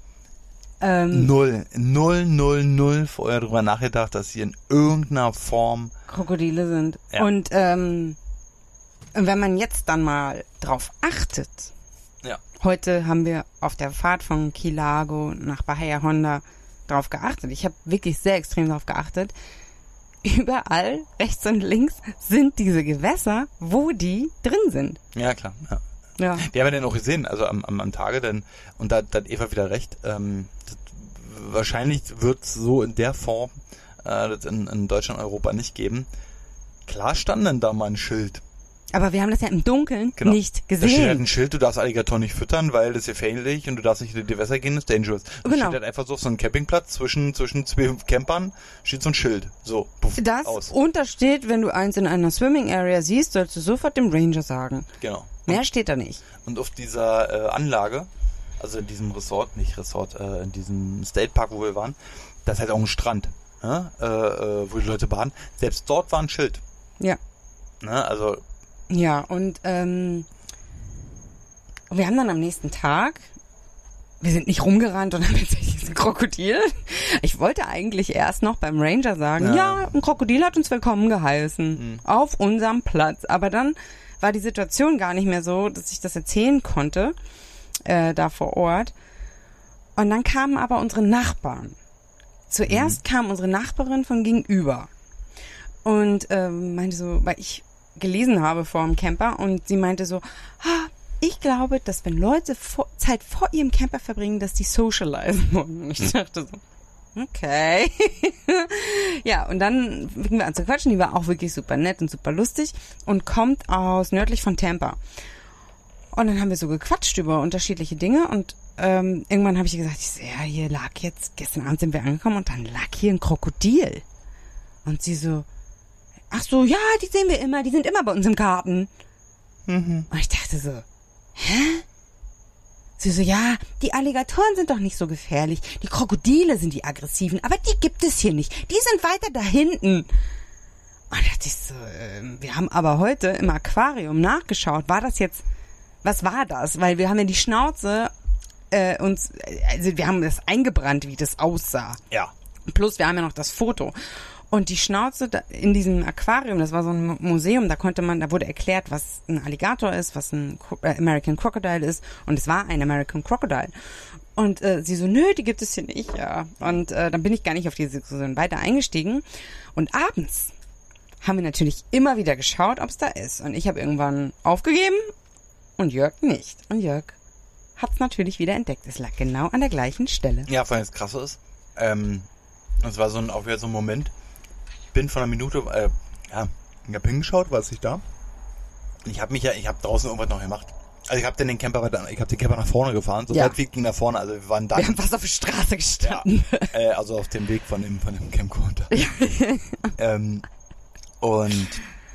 Ähm, Null, null, null, null vorher drüber nachgedacht, dass sie in irgendeiner Form Krokodile sind. Ja. Und ähm, wenn man jetzt dann mal drauf achtet, ja. Heute haben wir auf der Fahrt von Key Largo nach Bahia Honda drauf geachtet. Ich habe wirklich sehr extrem drauf geachtet. Überall, rechts und links, sind diese Gewässer, wo die drin sind. Ja, klar. Ja. Ja. Die haben wir dann auch gesehen, also am, am, am Tage, denn, und da, da hat Eva wieder recht, ähm, das, wahrscheinlich wird es so in der Form äh, das in, in Deutschland, Europa nicht geben. Klar stand dann da mal ein Schild. Aber wir haben das ja im Dunkeln Genau. nicht Da steht halt gesehen. ein Schild, du darfst Alligator nicht füttern, weil das ist gefährlich und du darfst nicht in die Gewässer gehen, das ist dangerous. Und Genau. steht halt einfach so auf so einem Campingplatz zwischen, zwischen zwei Campern, steht so ein Schild. So, puff, Das aus. und da steht, wenn du eins in einer Swimming Area siehst, sollst du sofort dem Ranger sagen. Genau. Mehr steht da nicht. Und auf dieser äh, Anlage, also in diesem Resort, nicht Resort, äh, in diesem State Park, wo wir waren, da ist halt auch ein Strand, ne? äh, äh, wo die Leute baden. Selbst dort war ein Schild. Ja. Ne? Also Ja, und ähm, Und wir haben dann am nächsten Tag, wir sind nicht rumgerannt und haben jetzt diesen Krokodil. Ich wollte eigentlich erst noch beim Ranger sagen, ja, ja ein Krokodil hat uns willkommen geheißen. Mhm. Auf unserem Platz. Aber dann war die Situation gar nicht mehr so, dass ich das erzählen konnte, äh, da vor Ort. Und dann kamen aber unsere Nachbarn. Zuerst mhm. kam unsere Nachbarin von gegenüber und ähm, meinte so, weil ich gelesen habe vor dem Camper und sie meinte so, ah, ich glaube, dass wenn Leute vor, Zeit vor ihrem Camper verbringen, dass die socialisen wollen. Und ich dachte so, okay. Ja, und dann fingen wir an zu quatschen. Die war auch wirklich super nett und super lustig und kommt aus nördlich von Tampa. Und dann haben wir so gequatscht über unterschiedliche Dinge und ähm, irgendwann habe ich gesagt, ich so, ja, hier lag jetzt, gestern Abend sind wir angekommen und dann lag hier ein Krokodil. Und sie so, ach so, ja, die sehen wir immer, die sind immer bei uns im Garten. Mhm. Und ich dachte so, hä? Sie so, ja, die Alligatoren sind doch nicht so gefährlich. Die Krokodile sind die aggressiven, aber die gibt es hier nicht. Die sind weiter da hinten. Und da dachte ich so, äh, wir haben aber heute im Aquarium nachgeschaut. War das jetzt, was war das? Weil wir haben ja die Schnauze äh, uns, also wir haben das eingebrannt, wie das aussah. Ja. Plus wir haben ja noch das Foto. Und die Schnauze da, in diesem Aquarium, das war so ein Museum, da konnte man, da wurde erklärt, was ein Alligator ist, was ein äh, American Crocodile ist. Und es war ein American Crocodile. Und äh, sie so, nö, die gibt es hier nicht, ja. Und äh, dann bin ich gar nicht auf diese Diskussion weiter eingestiegen. Und abends haben wir natürlich immer wieder geschaut, ob es da ist. Und ich habe irgendwann aufgegeben und Jörg nicht. Und Jörg hat es natürlich wieder entdeckt. Es lag genau an der gleichen Stelle. Ja, vor allem das Krasse ist, ähm, es war so ein, auch wieder so ein Moment, bin von einer Minute, äh, ja, ich habe hingeschaut, war es nicht da. Und ich habe mich ja, ich habe draußen irgendwas noch gemacht. Also ich habe den Camper, ich habe den Camper nach vorne gefahren, so ja. weit wie ging nach vorne, also wir waren da. Wir haben fast auf der Straße gestanden. Ja, äh, also auf dem Weg von dem, von dem Camcorder. Ja. ähm, und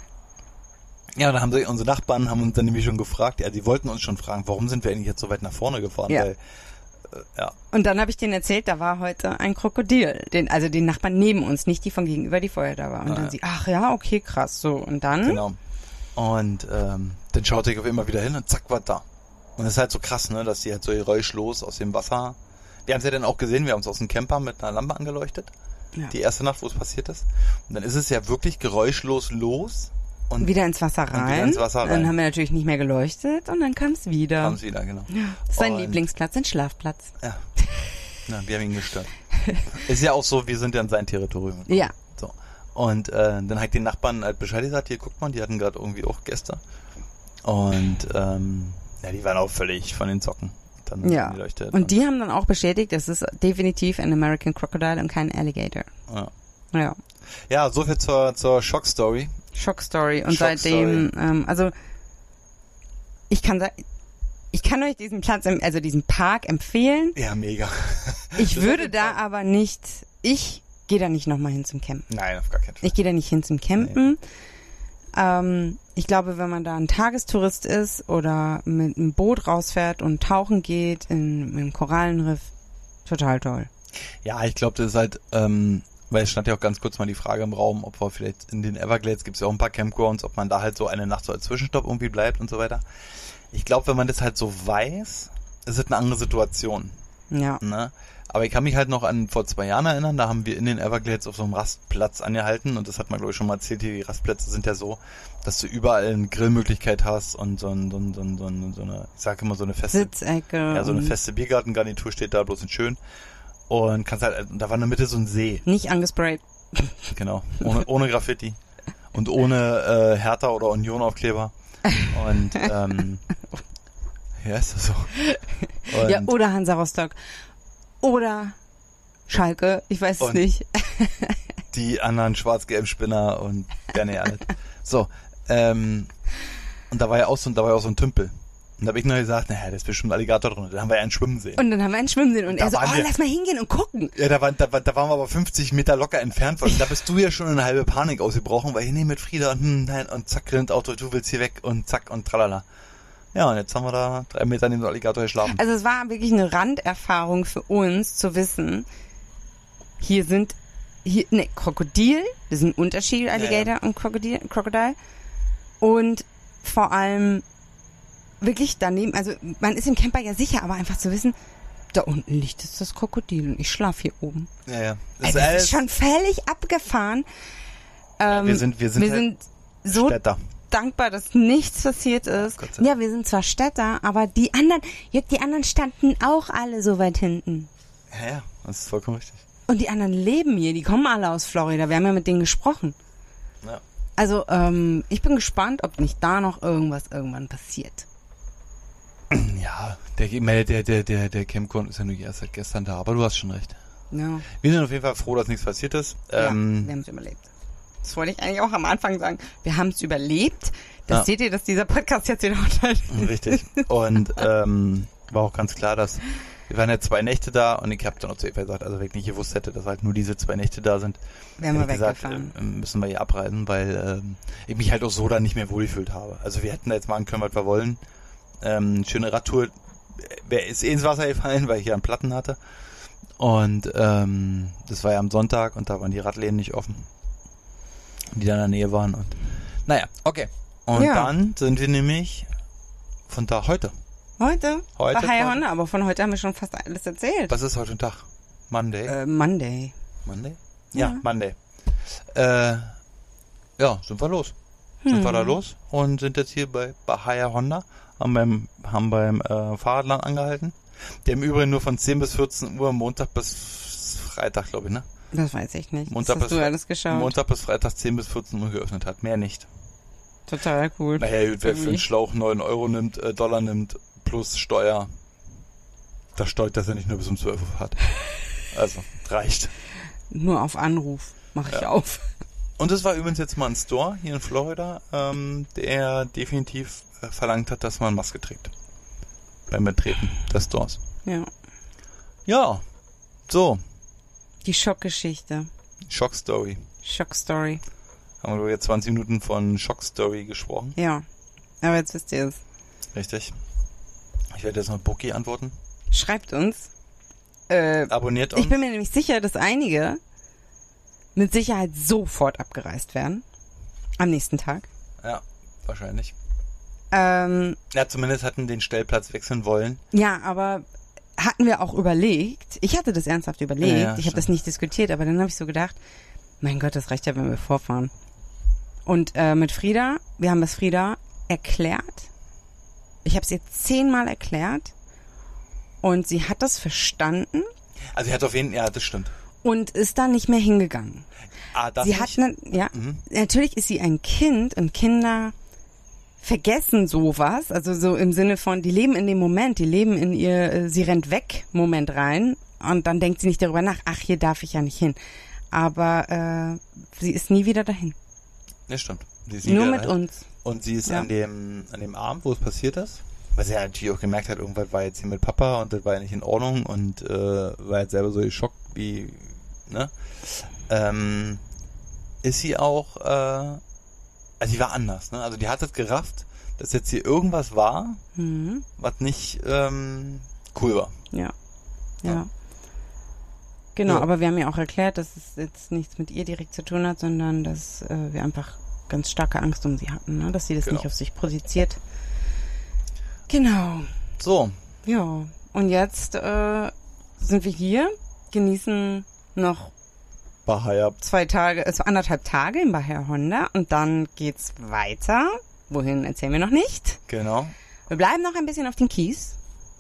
ja, dann haben sie, unsere Nachbarn haben uns dann nämlich schon gefragt, ja, die wollten uns schon fragen, warum sind wir eigentlich jetzt so weit nach vorne gefahren, ja. weil, äh, ja. Und dann habe ich denen erzählt, da war heute ein Krokodil, den, also den Nachbarn neben uns, nicht die von gegenüber, die vorher da war. Und ah, dann ja. sie, ach ja, okay, krass, so. Und dann? Genau. Und ähm, dann schaute ich auf immer wieder hin und zack, war da. Und das ist halt so krass, ne, dass die halt so geräuschlos aus dem Wasser, wir haben es ja dann auch gesehen, wir haben es aus dem Camper mit einer Lampe angeleuchtet, ja. die erste Nacht, wo es passiert ist. Und dann ist es ja wirklich geräuschlos los. Und wieder ins Wasser rein. Wieder ins Wasser rein. Dann haben wir natürlich nicht mehr geleuchtet und dann kam es wieder. Kam es wieder, genau. Ja, das ist sein und Lieblingsplatz, sein Schlafplatz. Ja. Ja, wir haben ihn gestört. Ist ja auch so, wir sind ja in sein Territorium. Ja. So. Und äh, dann hat den Nachbarn halt Bescheid gesagt, hier guckt man, die hatten gerade irgendwie auch Gäste. Und ähm, ja, die waren auch völlig von den Socken. Dann ja. Und, und die haben dann auch bestätigt, das ist definitiv ein American Crocodile und kein Alligator. Ja. Ja. Ja, soviel zur, zur Schockstory. Schockstory. Und Schock seitdem, ähm, also ich kann sagen, ich kann euch diesen Platz, also diesen Park empfehlen. Ja, mega. Ich würde da aber nicht, ich gehe da nicht nochmal hin zum Campen. Nein, auf gar keinen Fall. Ich gehe da nicht hin zum Campen. Nee. Ähm, ich glaube, wenn man da ein Tagestourist ist oder mit einem Boot rausfährt und tauchen geht in, im Korallenriff, total toll. Ja, ich glaube, das ist halt, ähm, weil es stand ja auch ganz kurz mal die Frage im Raum, ob wir vielleicht in den Everglades, gibt es ja auch ein paar Campgrounds, ob man da halt so eine Nacht so als Zwischenstopp irgendwie bleibt und so weiter. Ich glaube, wenn man das halt so weiß, ist es eine andere Situation. Ja. Ne? Aber ich kann mich halt noch an vor zwei Jahren erinnern, da haben wir in den Everglades auf so einem Rastplatz angehalten und das hat man, glaube ich, schon mal erzählt, hier die Rastplätze sind ja so, dass du überall eine Grillmöglichkeit hast und so, ein, so, ein, so, ein, so, ein, so eine, ich sag immer so eine feste Sitzecke. Ja, so eine feste Biergartengarnitur steht da, bloß nicht schön. Und kannst halt, da war in der Mitte so ein See. Nicht angesprayt. Genau, ohne, ohne Graffiti und ohne äh, Hertha oder Union-Aufkleber. Und ähm, ja, ist das so. Und ja, oder Hansa Rostock. Oder Schalke, ich weiß es nicht. Die anderen schwarz-gelben Spinner und ja, nee, alles. So, ähm, und da war ja auch so, da war ja auch so ein Tümpel. Und da habe ich nur gesagt, naja, da ist bestimmt ein Alligator drin. Dann haben wir ja einen schwimmen sehen. Und dann haben wir einen schwimmen sehen. Und da er so, oh, wir, lass mal hingehen und gucken. Ja, da waren, da, da waren wir aber fünfzig Meter locker entfernt von. Da bist du ja schon in eine halbe Panik ausgebrochen, weil, nee, mit Frieda und hm, nein, und zack, rennt Auto, du willst hier weg und zack und tralala. Ja, und jetzt haben wir da drei Meter neben dem Alligator geschlafen. Also es war wirklich eine Randerfahrung für uns, zu wissen, hier sind, hier, ne, Krokodil, das ist ein Unterschied, Alligator ja, ja. und Krokodil, Krokodil. Und vor allem wirklich daneben, also man ist im Camper ja sicher, aber einfach zu wissen, da unten liegt jetzt das Krokodil und ich schlafe hier oben. Ja, ja. Das, Also, ist, das ist schon völlig abgefahren. Ähm, wir sind, wir sind, wir halt sind so Städter. dankbar, dass nichts passiert ist. Gott sei Dank. Ja, wir sind zwar Städter, aber die anderen, jetzt die anderen standen auch alle so weit hinten. Ja, ja, das ist vollkommen richtig. Und die anderen leben hier, die kommen alle aus Florida. Wir haben ja mit denen gesprochen. Ja. Also, ähm, ich bin gespannt, ob nicht da noch irgendwas irgendwann passiert. Ja, der, der, der, der, der Campcon ist ja nur erst seit gestern da, aber du hast schon recht. Ja, Wir sind auf jeden Fall froh, dass nichts passiert ist. Ähm, ja wir haben es überlebt. Das wollte ich eigentlich auch am Anfang sagen. Wir haben es überlebt. Das Ja. seht ihr, dass dieser Podcast jetzt wieder online Richtig. Und ähm, war auch ganz klar, dass wir waren ja zwei Nächte da und ich habe dann auch zu Eva gesagt, also wenn ich nicht gewusst hätte, dass halt nur diese zwei Nächte da sind, wären wir hätte ich gesagt, weggefahren. äh, müssen wir hier abreisen, weil ähm, ich mich halt auch so dann nicht mehr wohlgefühlt habe. Also wir hätten da jetzt machen können, was wir wollen. Ähm, schöne Radtour, wer ist eh ins Wasser gefallen, weil ich hier einen Platten hatte. Und ähm, das war ja am Sonntag und da waren die Radläden nicht offen, die da in der Nähe waren. Und naja, okay. Und Ja. dann sind wir nämlich von da heute. Heute? Heute Bei High quasi. Honda, aber von heute haben wir schon fast alles erzählt. Was ist heute ein Tag? Monday? Äh, Monday. Monday? Ja, Ja. Monday. Äh, ja, sind wir los. Sind Hm. wir da los und sind jetzt hier bei Bahia Honda, haben beim, haben beim äh, Fahrradladen angehalten. Der im Übrigen nur von zehn bis vierzehn Uhr Montag bis Freitag, glaube ich, ne? Das weiß ich nicht. Montag das hast bis du alles geschaut. Montag bis Freitag zehn bis vierzehn Uhr geöffnet hat, mehr nicht. Total cool. Naja, gut, wer für einen Irgendwie. Schlauch neun Euro nimmt, äh, Dollar nimmt, plus Steuer, das steuert, dass er nicht nur bis um zwölf Uhr hat. Also, reicht. Nur auf Anruf mache ich Ja. auf. Und es war übrigens jetzt mal ein Store hier in Florida, ähm, der definitiv äh, verlangt hat, dass man Maske trägt. Beim Betreten des Stores. Ja. Ja, so, Die Schockgeschichte. Schockstory. Schockstory. Haben wir jetzt zwanzig Minuten von Schockstory gesprochen. Ja. Aber jetzt wisst ihr es. Richtig. Ich werde jetzt mal Bookie antworten. Schreibt uns. Äh, Abonniert uns. ich bin mir nämlich sicher, dass einige mit Sicherheit sofort abgereist werden. Am nächsten Tag. Ja, wahrscheinlich. Ähm, Ja, zumindest hatten den Stellplatz wechseln wollen. ja, aber hatten wir auch überlegt. Ich hatte das ernsthaft überlegt. Ja, ja, ich habe stimmt. das nicht diskutiert, aber dann habe ich so gedacht, mein Gott, das reicht ja, wenn wir vorfahren. Und äh, mit Frieda, wir haben das Frieda erklärt. Ich habe es ihr zehnmal erklärt. Und sie hat das verstanden Also sie hat auf jeden Fall, ja, das stimmt. und ist dann nicht mehr hingegangen. Ah, das sie nicht? hat, ne, ja, Mhm. natürlich ist sie ein Kind und Kinder vergessen sowas, also so im Sinne von, die leben in dem Moment, die leben in ihr, äh, sie rennt weg Moment rein und dann denkt sie nicht darüber nach, ach, hier darf ich ja nicht hin. Aber äh, sie ist nie wieder dahin. Das stimmt. Sie ist Nur wieder mit rein. uns. Und sie ist Ja. an dem an dem Abend, wo es passiert ist, weil sie ja natürlich auch gemerkt hat, irgendwas war jetzt hier mit Papa und das war ja nicht in Ordnung und äh, war jetzt selber so geschockt wie, ne? Ähm, ist sie auch, äh, also sie war anders, ne? Also die hat es gerafft, dass jetzt hier irgendwas war, Mhm. was nicht ähm, cool war. Ja. Ja. Ja. Genau, Ja. aber wir haben ja auch erklärt, dass es jetzt nichts mit ihr direkt zu tun hat, sondern dass äh, wir einfach ganz starke Angst um sie hatten, ne? Dass sie das Genau. nicht auf sich projiziert. Genau. So, Ja. Und jetzt äh, sind wir hier, genießen noch Bahia. zwei Tage, also anderthalb Tage in Bahia Honda und dann geht's weiter. Wohin erzählen wir noch nicht. Genau. Wir bleiben noch ein bisschen auf den Kies.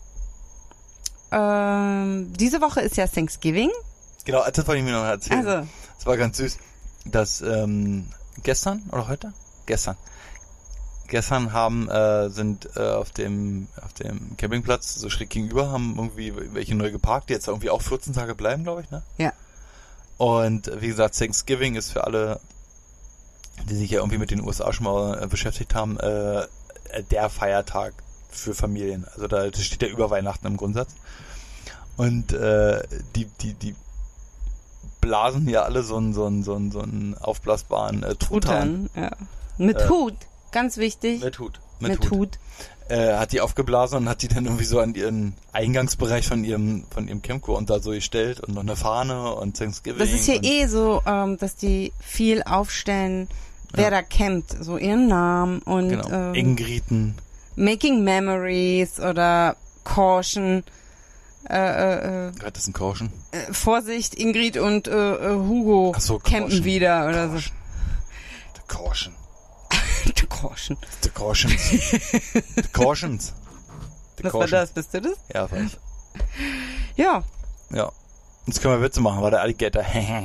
Ähm, diese Woche ist ja Thanksgiving. Genau, das wollte ich mir noch erzählen. Also, Es war ganz süß, dass ähm, gestern oder heute? Gestern. Gestern haben äh, sind äh, auf dem auf dem Campingplatz so schräg gegenüber haben irgendwie welche neu geparkt, die jetzt irgendwie auch vierzehn Tage bleiben, glaube ich, ne? Ja. Und wie gesagt, Thanksgiving ist für alle, die sich ja irgendwie mit den U S A schon mal äh, beschäftigt haben, äh, der Feiertag für Familien. Also da das steht ja über Weihnachten im Grundsatz. Und äh, die die die blasen ja alle so einen so einen so einen so einen aufblasbaren äh, Truthahn. Truthahn, ja. Mit Äh, Hut, ganz wichtig. Mit Hut. Mit, Hut. Äh, hat die aufgeblasen und hat die dann irgendwie so an ihren Eingangsbereich von ihrem von ihrem Campco und da so gestellt und noch eine Fahne und Thanksgiving. Das ist hier und, eh so, ähm, dass die viel aufstellen, wer Ja. da campt, so ihren Namen und genau. ähm, Ingridten. Making Memories oder Caution. Äh, äh, äh, Was ist ein Caution? äh, Vorsicht, Ingrid und äh, äh, Hugo Ach so, campen Caution. wieder oder Caution. The Caution. so. Caution. The Cautions. The Cautions. The Was war das? Bist du das? Ja, war ich. Ja. Ja. Jetzt können wir Witze machen, war der Alligator.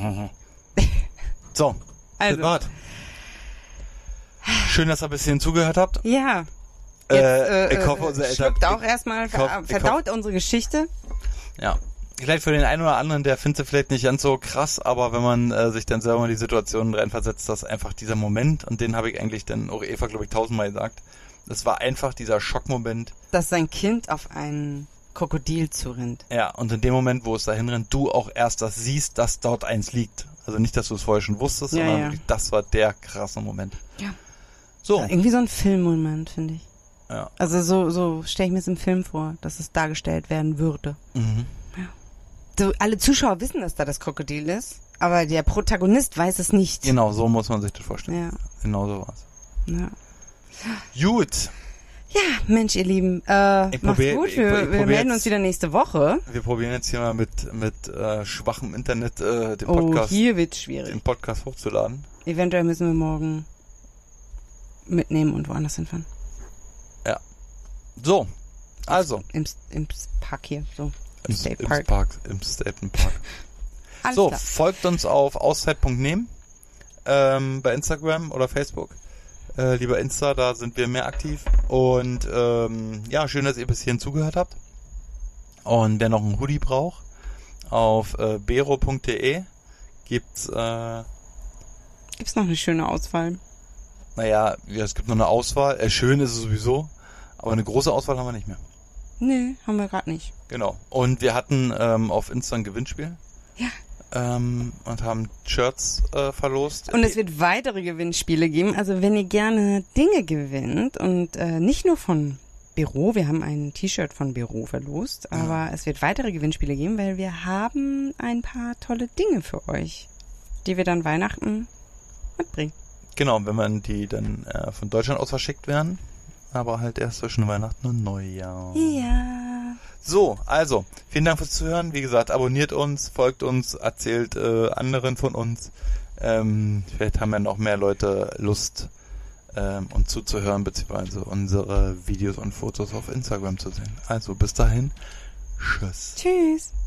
So. Also. Das war's. Schön, dass ihr ein bisschen zugehört habt. Ja. Äh, Jetzt, äh, ich hoffe, unsere Eltern... schluckt auch erstmal, ich hoffe- ich verdaut unsere Geschichte. Ja. Vielleicht für den einen oder anderen, der findet sie vielleicht nicht ganz so krass, aber wenn man äh, sich dann selber in die Situation reinversetzt, dass einfach dieser Moment, und den habe ich eigentlich dann auch Eva, glaube ich, tausendmal gesagt, das war einfach dieser Schockmoment. Dass sein Kind auf einen Krokodil zurennt. Ja, und in dem Moment, wo es dahin rennt, du auch erst das siehst, dass dort eins liegt. Also nicht, dass du es vorher schon wusstest, Ja, sondern ja. wirklich, das war der krasse Moment. Ja. So. Ja, irgendwie so ein Filmmoment, finde ich. Ja. Also so, so stelle ich mir es im Film vor, dass es dargestellt werden würde. Mhm. So, alle Zuschauer wissen, dass da das Krokodil ist, aber der Protagonist weiß es nicht. Genau, so muss man sich das vorstellen. Ja. Genau so war's. Ja. Gut. Ja, Mensch, ihr Lieben, äh, Ich macht's probier- gut. ich- Wir, ich wir probier melden jetzt- uns wieder nächste Woche. Wir probieren jetzt hier mal mit, mit äh, schwachem Internet äh, den Oh, Podcast, hier wird's schwierig. den Podcast hochzuladen. Eventuell müssen wir morgen mitnehmen und woanders hinfahren. So, also. Im, im Park hier, so. Im Im State im Park. Park. Im State Park. Alles So, klar. folgt uns auf auszeit punkt nehmen ähm, bei Instagram oder Facebook. Äh, lieber Insta, da sind wir mehr aktiv. Und ähm, ja, schön, dass ihr bis hierhin zugehört habt. Und wer noch einen Hoodie braucht, auf äh, bero punkt de gibt's, äh, Gibt's noch eine schöne Auswahl? naja, ja, es gibt noch eine Auswahl. Äh, schön ist es sowieso, aber eine große Auswahl haben wir nicht mehr. Nee, haben wir gerade nicht. Genau. Und wir hatten ähm, auf Insta ein Gewinnspiel. Ja. Ähm, und haben Shirts äh, verlost. Und es wird weitere Gewinnspiele geben. Also wenn ihr gerne Dinge gewinnt und äh, nicht nur von Büro, wir haben ein T-Shirt von Büro verlost, Ja. aber es wird weitere Gewinnspiele geben, weil wir haben ein paar tolle Dinge für euch, die wir dann Weihnachten mitbringen. Genau, wenn man die dann äh, von Deutschland aus verschickt werden. Aber halt erst zwischen Weihnachten und Neujahr. Ja. So, also, vielen Dank fürs Zuhören. Wie gesagt, abonniert uns, folgt uns, erzählt äh, anderen von uns. Ähm, vielleicht haben ja noch mehr Leute Lust, ähm, uns zuzuhören, beziehungsweise unsere Videos und Fotos auf Instagram zu sehen. Also, bis dahin. Tschüss. Tschüss.